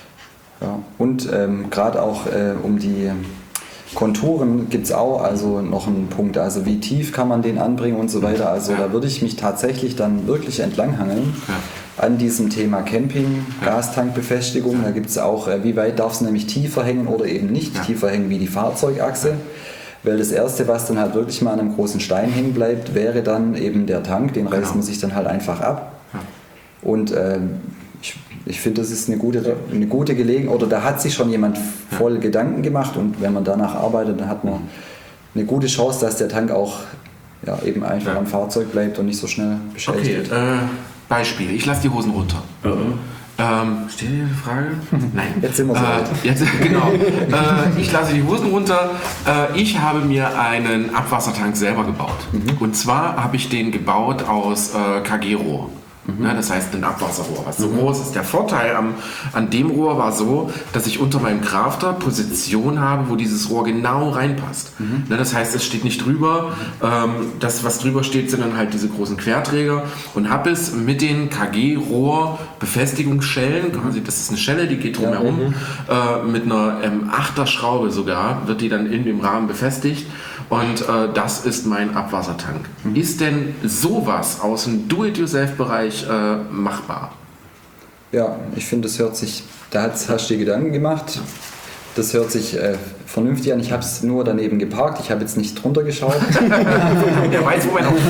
Und gerade auch um die Konturen gibt es auch also noch einen Punkt, also wie tief kann man den anbringen und so weiter. Also da würde ich mich tatsächlich dann wirklich entlanghangeln an diesem Thema Camping, Gastankbefestigung. Da gibt es auch, wie weit darf es nämlich tiefer hängen oder eben nicht tiefer hängen wie die Fahrzeugachse. Weil das Erste, was dann halt wirklich mal an einem großen Stein hängen bleibt, wäre dann eben der Tank, den reißt man sich dann halt einfach ab. Ja. Und ich finde, das ist eine gute Gelegenheit, oder da hat sich schon jemand voll Gedanken gemacht, und wenn man danach arbeitet, dann hat man eine gute Chance, dass der Tank auch eben einfach am Fahrzeug bleibt und nicht so schnell beschädigt wird. Beispiel, ich lasse die Hosen runter. Steht hier eine Frage? Nein. Jetzt sind wir so weit. Genau. Ich lasse die Hosen runter. Ich habe mir einen Abwassertank selber gebaut. Und zwar habe ich den gebaut aus KG-Rohr. Das heißt ein Abwasserrohr, was so groß ist. Der Vorteil an dem Rohr war so, dass ich unter meinem Crafter Position habe, wo dieses Rohr genau reinpasst. Das heißt, es steht nicht drüber. Das, was drüber steht, sind dann halt diese großen Querträger, und habe es mit den KG-Rohr-Befestigungsschellen, das ist eine Schelle, die geht drumherum, mit einer 8er Schraube sogar, wird die dann in dem Rahmen befestigt. Und das ist mein Abwassertank. Ist denn sowas aus dem Do-it-yourself-Bereich machbar? Ja, ich finde, das hört sich, hast du dir Gedanken gemacht. Das hört sich vernünftig an. Ich habe es nur daneben geparkt. Ich habe jetzt nicht drunter geschaut. Der weiß, wo mein Auto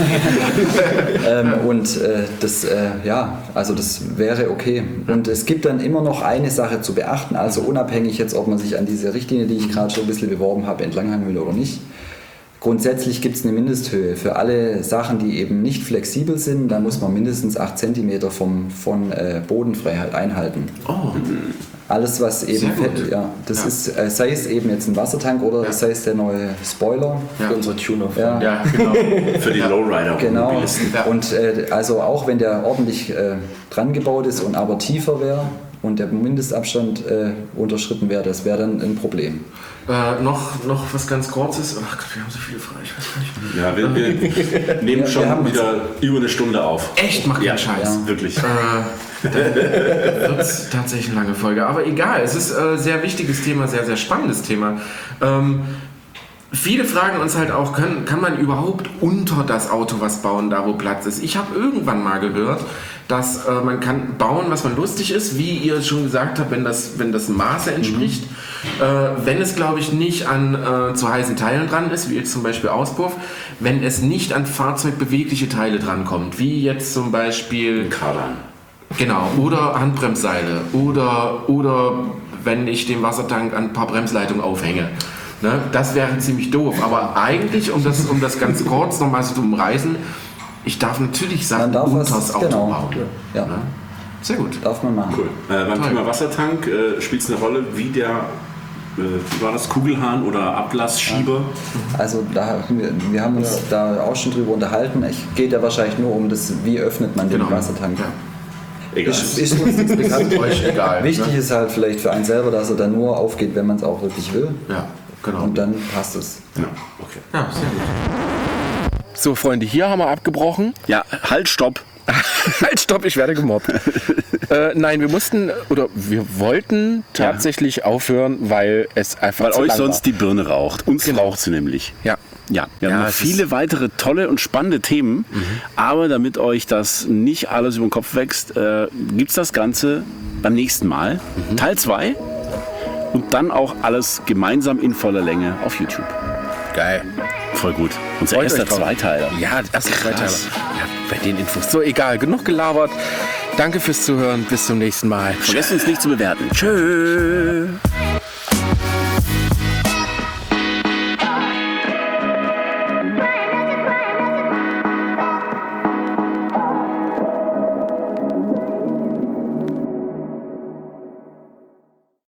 steht. Also das wäre okay. Und es gibt dann immer noch eine Sache zu beachten. Also unabhängig jetzt, ob man sich an diese Richtlinie, die ich gerade schon ein bisschen beworben habe, entlanghangeln will oder nicht. Grundsätzlich gibt es eine Mindesthöhe für alle Sachen, die eben nicht flexibel sind. Da muss man mindestens 8 cm von Bodenfreiheit einhalten. Oh. Alles, was eben ist, sei es eben jetzt ein Wassertank oder sei es der neue Spoiler. Für unsere Tuner. Ja, genau. Für die Lowrider. Genau. Und also auch wenn der ordentlich dran gebaut ist und aber tiefer wäre und der Mindestabstand unterschritten wäre, das wäre dann ein Problem. Noch was ganz Kurzes. Ach Gott, wir haben so viele Fragen, ich weiß gar nicht. Ja, wir nehmen schon wieder über eine Stunde auf. Echt? Macht keinen Scheiß. Ja, wirklich. Wird es tatsächlich eine lange Folge. Aber egal, es ist ein sehr wichtiges Thema, sehr, sehr spannendes Thema. Viele fragen uns halt auch, kann man überhaupt unter das Auto was bauen, da wo Platz ist? Ich habe irgendwann mal gehört, dass man kann bauen, was man lustig ist, wie ihr schon gesagt habt, wenn das Maße entspricht. Wenn es, glaube ich, nicht an zu heißen Teilen dran ist, wie jetzt zum Beispiel Auspuff, wenn es nicht an fahrzeugbewegliche Teile drankommt, wie jetzt zum Beispiel Kardan. Genau, oder Handbremsseile oder wenn ich den Wassertank an ein paar Bremsleitungen aufhänge. Ne? Das wäre ziemlich doof, aber eigentlich, um das ganz kurz nochmal so zu umreißen, ich darf natürlich Sachen unters Auto bauen. Ja. Ne? Sehr gut. Darf man machen. Cool. Beim Thema Wassertank spielt es eine Rolle, wie war das, Kugelhahn oder Ablassschieber? Also wir haben uns da auch schon drüber unterhalten. Es geht ja wahrscheinlich nur um das, wie öffnet man den Wassertank. Ja. Egal. Ist uns nichts bekannt. Euch egal. Wichtig ist halt vielleicht für einen selber, dass er dann nur aufgeht, wenn man es auch wirklich will. Ja, genau. Und dann passt es. Ja, okay. Ja, sehr gut. So, Freunde, hier haben wir abgebrochen. Ja, halt, stopp. Halt, stopp, ich werde gemobbt. Nein, wir wollten tatsächlich aufhören, weil es einfach Weil zu euch lang sonst war. die Birne raucht. Uns raucht sie nämlich. Ja. Ja, wir haben noch es viele weitere tolle und spannende Themen, aber damit euch das nicht alles über den Kopf wächst, gibt es das Ganze beim nächsten Mal, Teil 2 und dann auch alles gemeinsam in voller Länge auf YouTube. Geil. Voll gut. Unser Freut erster euch drauf. Zweiteiler. Ja, erster Zweiteiler. Krass. Ja, bei den Infos. So, egal, genug gelabert. Danke fürs Zuhören. Bis zum nächsten Mal. Vergesst uns nicht zu bewerten. Tschö.